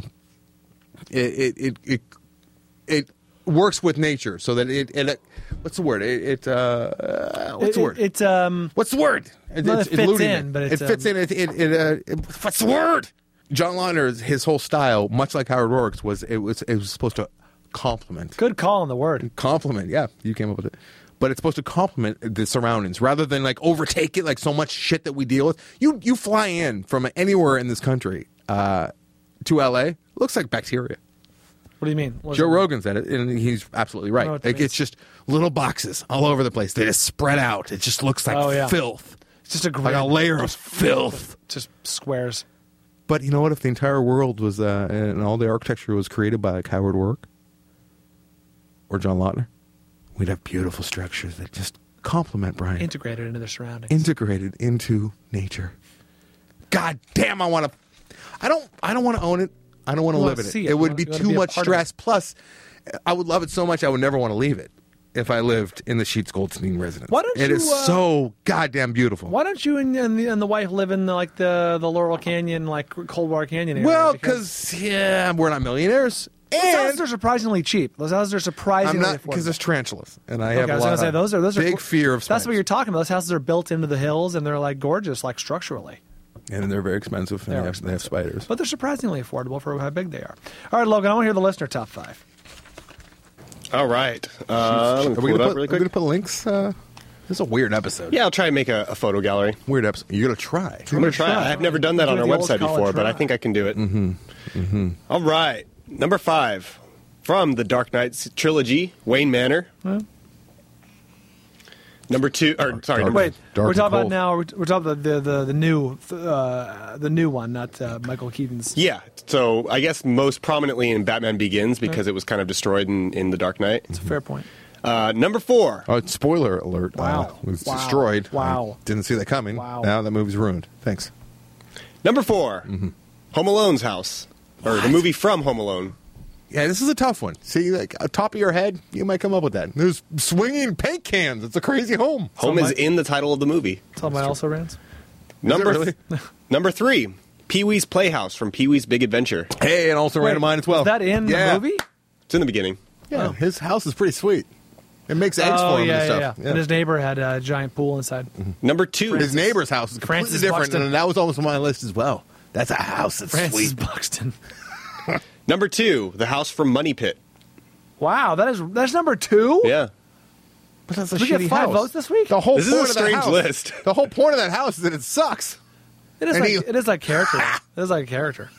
it works with nature, so that it what's the word? What's the word? What's the word? Well, it fits in, but it fits in. What's the word? John Lautner's his whole style, much like Howard Rourke's, was supposed to complement. Good call on the word. Compliment, yeah, you came up with it. But it's supposed to complement the surroundings rather than like overtake it, like so much shit that we deal with. You fly in from anywhere in this country to LA, looks like bacteria. What do you mean? Joe Rogan said it, and he's absolutely right. Like, it's just little boxes all over the place. They just spread out. It just looks like filth. It's just like a layer of filth. Just squares. But you know what? If the entire world was and all the architecture was created by like Howard Rourke or John Lautner, we'd have beautiful structures that just complement, Brian. Integrated into their surroundings. Integrated into nature. God damn! I don't want to own it. I don't want to live in it. It would be too much stress. Plus, I would love it so much I would never want to leave it if I lived in the Sheets Goldstein residence. Why don't it is so goddamn beautiful. Why don't you and the wife live in the Laurel Canyon, like Coldwater Canyon area? Well, because we're not millionaires. Those houses are surprisingly cheap. Those houses are surprisingly affordable. Because there's tarantulas, and I have a lot of those are big fear of spiders. That's what you're talking about. Those houses are built into the hills, and they're like gorgeous, like structurally. And they're very expensive, and they have spiders. But they're surprisingly affordable for how big they are. All right, Logan, I want to hear the listener top 5. All right. Are we going to put links? This is a weird episode. Yeah, I'll try and make a photo gallery. Weird episode. You're going to try? I'm going to try. I've never done that on our website before, but I think I can do it. Mm-hmm. Mm-hmm. All right. Number 5. From the Dark Knight trilogy, Wayne Manor. Number 2, or sorry, wait. We're talking about now. We're talking about the new one, not Michael Keaton's. Yeah. So I guess most prominently in Batman Begins because it was kind of destroyed in The Dark Knight. It's a fair point. Number 4. Oh, spoiler alert! Wow, it was destroyed. Wow, didn't see that coming. Wow, now that movie's ruined. Thanks. Number 4. Home Alone's house, or the movie from Home Alone. Yeah, this is a tough one. See, like top of your head, you might come up with that. There's swinging paint cans. It's a crazy home. Home is in the title of the movie. That's all my also rants. Number 3, Pee-wee's Playhouse from Pee-wee's Big Adventure. Hey, and also ran of mine as well. Is that in the movie? It's in the beginning. Yeah, his house is pretty sweet. It makes eggs for him and stuff. Yeah. And his neighbor had a giant pool inside. Number 2. His neighbor's house is completely different, and that was almost on my list as well. That's a house that's Francis sweet. Buxton. Number 2, The House from Money Pit. Wow, that's number 2? Yeah. But that's a Did we shitty get 5 house. votes this week? This is a strange list. The whole point of that house is that it sucks. It is like character. It is like a character.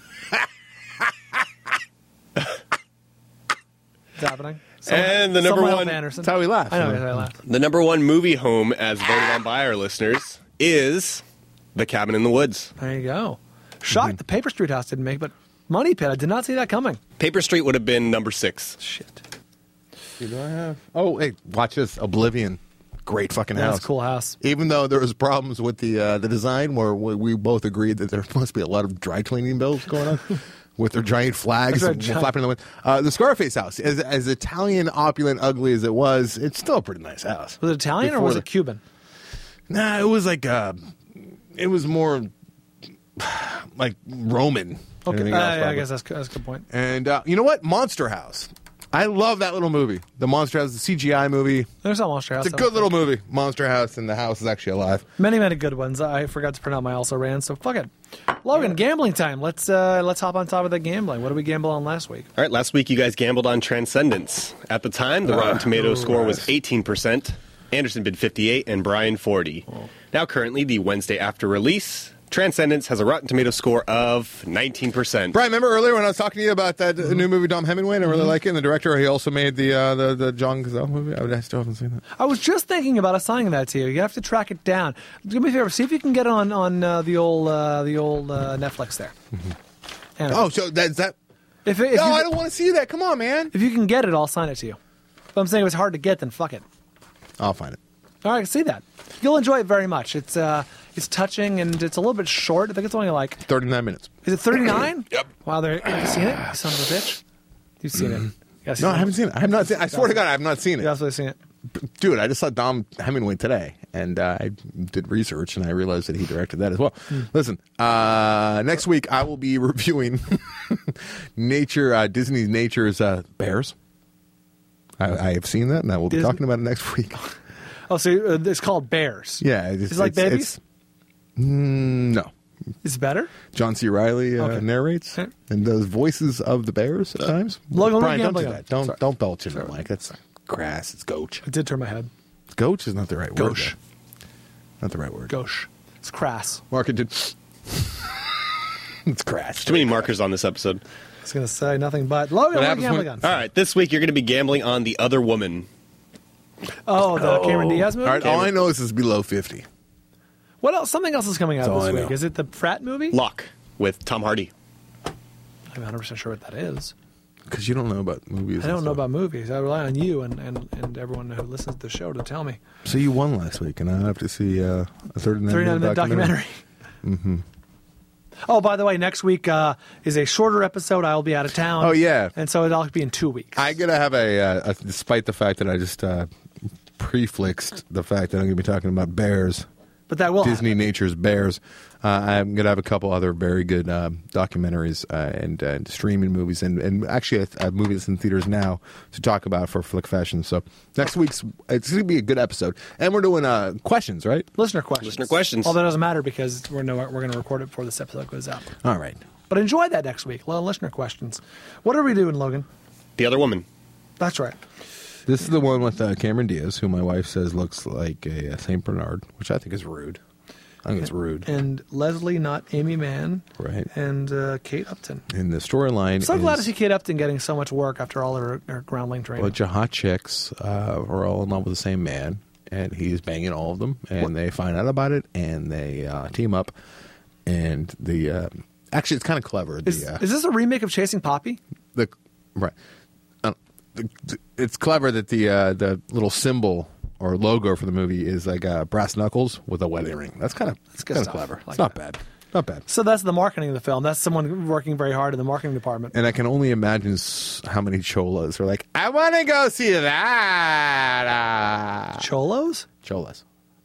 What's happening? And the number 1. That's how we laugh. I know how I laugh. The number 1 movie home, as voted on by our listeners, is The Cabin in the Woods. There you go. Shocked the Paper Street house didn't make, but Money Pit, I did not see that coming. Paper Street would have been number 6. Shit. Who do I have? Oh, hey, watch this. Oblivion. Great fucking house. That's a cool house. Even though there was problems with the design where we both agreed that there must be a lot of dry cleaning bills going on with their giant flags and flapping in the wind. The Scarface house, as Italian, opulent, ugly as it was, it's still a pretty nice house. Was it Italian or was it Cuban? Nah, it was like it was more like Roman. Okay, I guess that's a good point. And you know what? Monster House. I love that little movie. The Monster House, the CGI movie. There's no Monster House. It's a good little movie. Monster House, and the house is actually alive. Many, many good ones. I forgot to print out my also ran, so fuck it. Logan, gambling time. Let's hop on top of the gambling. What did we gamble on last week? All right, last week you guys gambled on Transcendence. At the time, the Rotten Tomatoes score was 18%. Anderson bid 58, and Brian 40. Oh. Now, currently, the Wednesday after release, Transcendence has a Rotten Tomatoes score of 19%. Brian, remember earlier when I was talking to you about that new movie, Dom Hemingway, and I really like it, and the director, he also made the John Cazale movie? I still haven't seen that. I was just thinking about assigning that to you. You have to track it down. Do me a favor, see if you can get it on the old Netflix there. Oh, so that's that? If I don't want to see that. Come on, man. If you can get it, I'll sign it to you. If I'm saying it was hard to get, then fuck it. I'll find it. All right, see that. You'll enjoy it very much. It's touching, and it's a little bit short. I think it's only like 39 minutes. Is it 39? Yep. Wow, have you seen it? You son of a bitch. You've seen it. No, I haven't seen it. I have not seen it. I swear to God, I have not seen it. You've absolutely seen it. Dude, I just saw Dom Hemingway today, and I did research, and I realized that he directed that as well. Listen, next week I will be reviewing Disney's Nature's Bears. I have seen that, and I will be talking about it next week. Oh, so it's called Bears. Yeah. It's like Babies? No. Is it better? John C. Reilly narrates and does voices of the bears at times. Logan, Brian, don't do that. Don't belch in the mic. That's grass. It's goach. I did turn my head. Goach is not the right word. Gauche. Not the right word. Gauche. It's crass. Mark did. It's crass. Too many markers on this episode. I was going to say nothing but. Logan, what are you gambling on? All right, this week you're going to be gambling on The Other Woman. Oh, the Cameron Diaz movie? All right, all I know is it's below 50. What else? Something else is coming out this week. Is it the Pratt movie? Locke with Tom Hardy. I'm 100% sure what that is. Because you don't know about movies. I don't know about movies. I rely on you and everyone who listens to the show to tell me. So you won last week, and I have to see a 39-minute documentary. Mm-hmm. Oh, by the way, next week is a shorter episode. I'll be out of town. Oh, yeah. And so it'll be in 2 weeks. I'm going to have despite the fact that I just prefixed the fact that I'm going to be talking about bears. But that will Disney Nature's Bears. I'm going to have a couple other very good documentaries and streaming movies, and actually a movie that's in theaters now to talk about for Flick Fashion. So next week's it's going to be a good episode, and we're doing questions, right? Listener questions. Listener questions. Although it doesn't matter because we're going to record it before this episode goes out. All right. But enjoy that next week. A lot of listener questions. What are we doing, Logan? The Other Woman. That's right. This is the one with Cameron Diaz, who my wife says looks like a St. Bernard, which I think is rude. I think it's rude. And Leslie, not Amy Mann. Right. And Kate Upton. And the storyline so glad to see Kate Upton getting so much work after all her groundling training. A bunch of hot chicks are all in love with the same man, and he's banging all of them, and they find out about it, and they team up. And actually, it's kind of clever. Is this a remake of Chasing Poppy? Right. It's clever that the little symbol or logo for the movie is like brass knuckles with a wedding ring. That's kind of clever. It's not bad. Not bad. So that's the marketing of the film. That's someone working very hard in the marketing department. And I can only imagine how many cholas are like, I want to go see that. Cholos? Cholas.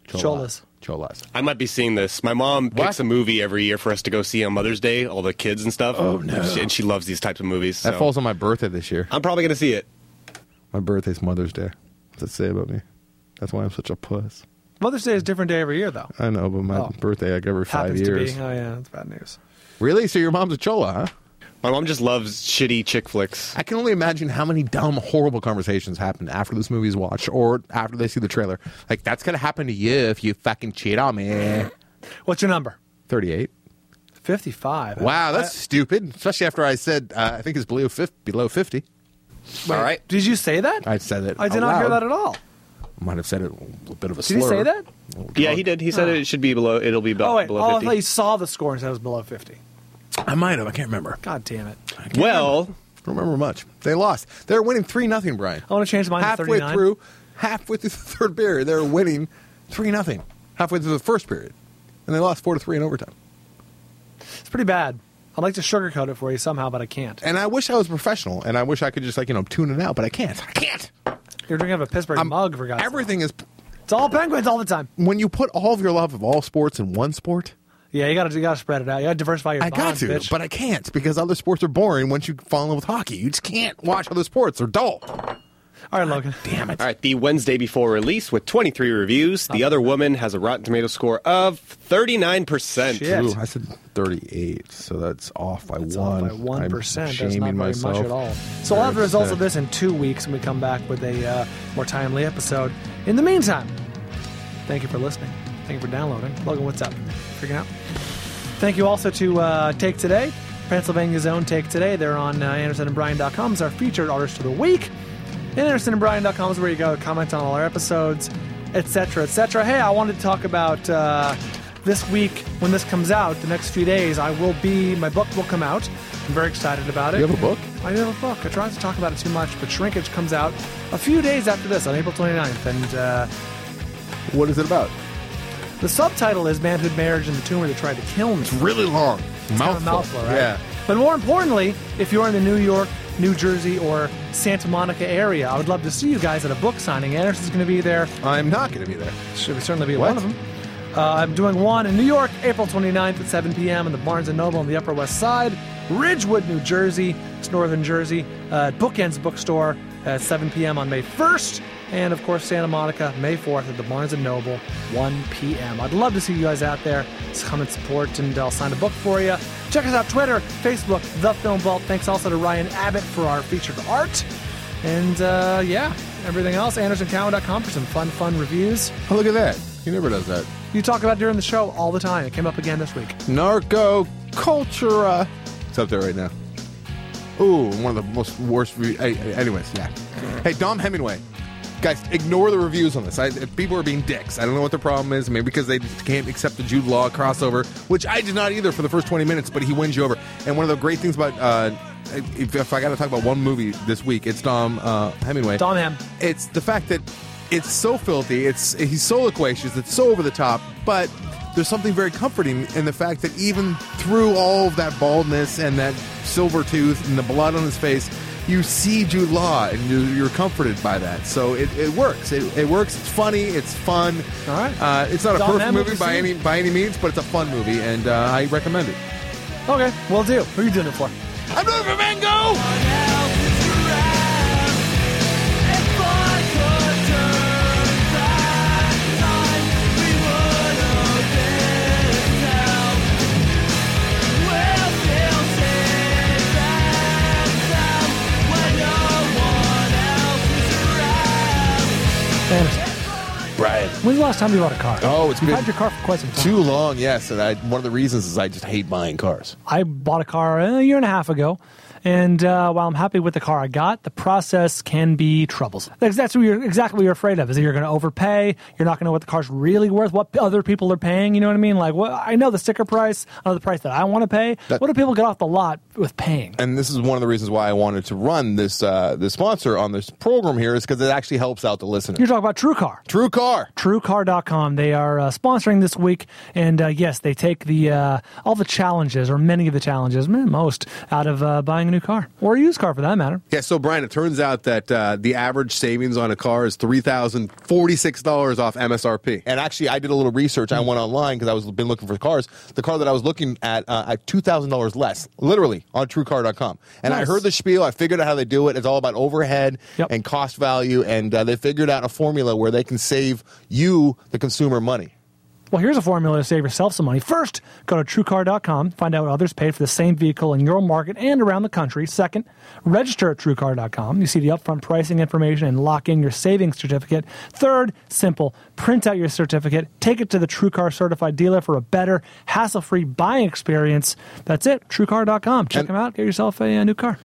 I might be seeing this. My mom picks a movie every year for us to go see on Mother's Day, all the kids and stuff. Oh, no. And she loves these types of movies. That falls on my birthday this year. I'm probably going to see it. My birthday's Mother's Day. What's that say about me? That's why I'm such a puss. Mother's Day is a different day every year, though. I know, but my birthday, I get every 5 years. To be. Oh, yeah, that's bad news. Really? So your mom's a chola, huh? My mom just loves shitty chick flicks. I can only imagine how many dumb, horrible conversations happen after this movie's watched or after they see the trailer. Like, that's going to happen to you if you fucking cheat on me. What's your number? 38. 55. Wow, that's stupid. Especially after I said I think it's below 50. Wait, all right. Did you say that? I said it. I did not hear that at all. Might have said it a bit of a slur. Did he say that? Yeah, he did. He said it should be below. It'll be below 50. I thought you saw the score and said it was below 50. I might have. I can't remember. God damn it. I don't remember much. They lost. They're winning 3-0, Brian. I want to change mine to 39. Halfway through the third period, they're winning 3-0. Halfway through the first period, and they lost 4-3 in overtime. It's pretty bad. I'd like to sugarcoat it for you somehow, but I can't. And I wish I was professional, and I wish I could just tune it out, but I can't. You're drinking out of a Pittsburgh mug, for God's sake. Everything is. It's all Penguins all the time. When you put all of your love of all sports in one sport, Yeah, you got to spread it out. You got to diversify your bonds, bitch. But I can't because other sports are boring once you fall in love with hockey. You just can't watch other sports. They're dull. All right, Logan. Damn it. All right, the Wednesday before release with 23 reviews. The Other Woman has a Rotten Tomato score of 39%. Shit. Ooh, I said 38, so that's off by It's one. off by 1%. I'm That's shaming not very myself. much at all. So we'll have the results of 30%. this in 2 weeks when we come back with a more timely episode. In the meantime, thank you for listening. Thank you for downloading. Logan, what's up? Freaking out? Thank you also to Take Today, Pennsylvania's own Take Today. They're on AndersonandBryan.com. It's our featured artist of the week. And AndersonandBryan.com is where you go to comment on all our episodes, etc., etc. Hey, I wanted to talk about this week when this comes out, the next few days, my book will come out. I'm very excited about it. You have a book? I do have a book. I try not to talk about it too much, but Shrinkage comes out a few days after this, on April 29th. And What is it about? the subtitle is Manhood, Marriage, and the Tumor That Tried to Kill Me. It's really long. Kind of a mouthful, right? Yeah. But more importantly, if you're in the New York, New Jersey, or Santa Monica area, I would love to see you guys at a book signing. Anderson's going to be there. I'm not going to be there. Should certainly be at What? one of them. I'm doing one in New York, April 29th at 7 p.m. in the Barnes & Noble on the Upper West Side. Ridgewood, New Jersey, it's Northern Jersey. Bookends Bookstore at 7 p.m. on May 1st. And, of course, Santa Monica, May 4th at the Barnes & Noble, 1 p.m. I'd love to see you guys out there. Just come and support, and I'll sign a book for you. Check us out, Twitter, Facebook, The Film Vault. Thanks also to Ryan Abbott for our featured art. And, everything else, AndersonCowan.com for some fun reviews. Oh, look at that. He never does that. You talk about it during the show all the time. It came up again this week. Narco Cultura. It's up there right now. Ooh, one of the most worst reviews. Anyways, yeah. Hey, Dom Hemingway. Guys, ignore the reviews on this. People are being dicks. I don't know what their problem is. Maybe because they just can't accept the Jude Law crossover, which I did not either for the first 20 minutes, but he wins you over. And one of the great things about, if I got to talk about one movie this week, it's Dom Hemingway. Dom Hem. It's the fact that it's so filthy, he's so loquacious, it's so over the top, but there's something very comforting in the fact that even through all of that baldness and that silver tooth and the blood on his face, you see Jude Law and you're comforted by that. So it works. It works. It's funny. It's fun. All right. It's not a Dom perfect Hem, movie what by you see? any means, but it's a fun movie, and I recommend it. Okay, will do. Who are you doing it for? I'm doing it for Mango! Anderson. Brian. When's the last time you bought a car? Oh, it's You've been had your car for quite some time. Too long, yes. And one of the reasons is I just hate buying cars. I bought a car a year and a half ago, and while I'm happy with the car I got, the process can be troublesome. That's exactly what you're afraid of, is that you're going to overpay, you're not going to know what the car's really worth, what other people are paying, you know what I mean? Like, I know the sticker price, I know the price that I want to pay. What do people get off the lot with paying? And this is one of the reasons why I wanted to run this sponsor on this program here, is because it actually helps out the listener. You're talking about TrueCar. TrueCar. TrueCar.com. They are sponsoring this week, and yes, they take all the challenges, or many of the challenges, most, out of buying a new car, or a used car for that matter. Yeah, so Brian, it turns out that the average savings on a car is $3,046 off MSRP. And actually, I did a little research. I went online because I been looking for cars. The car that I was looking at $2,000 less, literally, on TrueCar.com. And Nice. I heard the spiel. I figured out how they do it. It's all about overhead and cost value. And they figured out a formula where they can save you, the consumer, money. Well, here's a formula to save yourself some money. First, go to TrueCar.com, find out what others paid for the same vehicle in your market and around the country. Second, register at TrueCar.com. You see the upfront pricing information and lock in your savings certificate. Third, simple, print out your certificate, take it to the TrueCar certified dealer for a better, hassle-free buying experience. That's it, TrueCar.com. Check them out, get yourself a new car.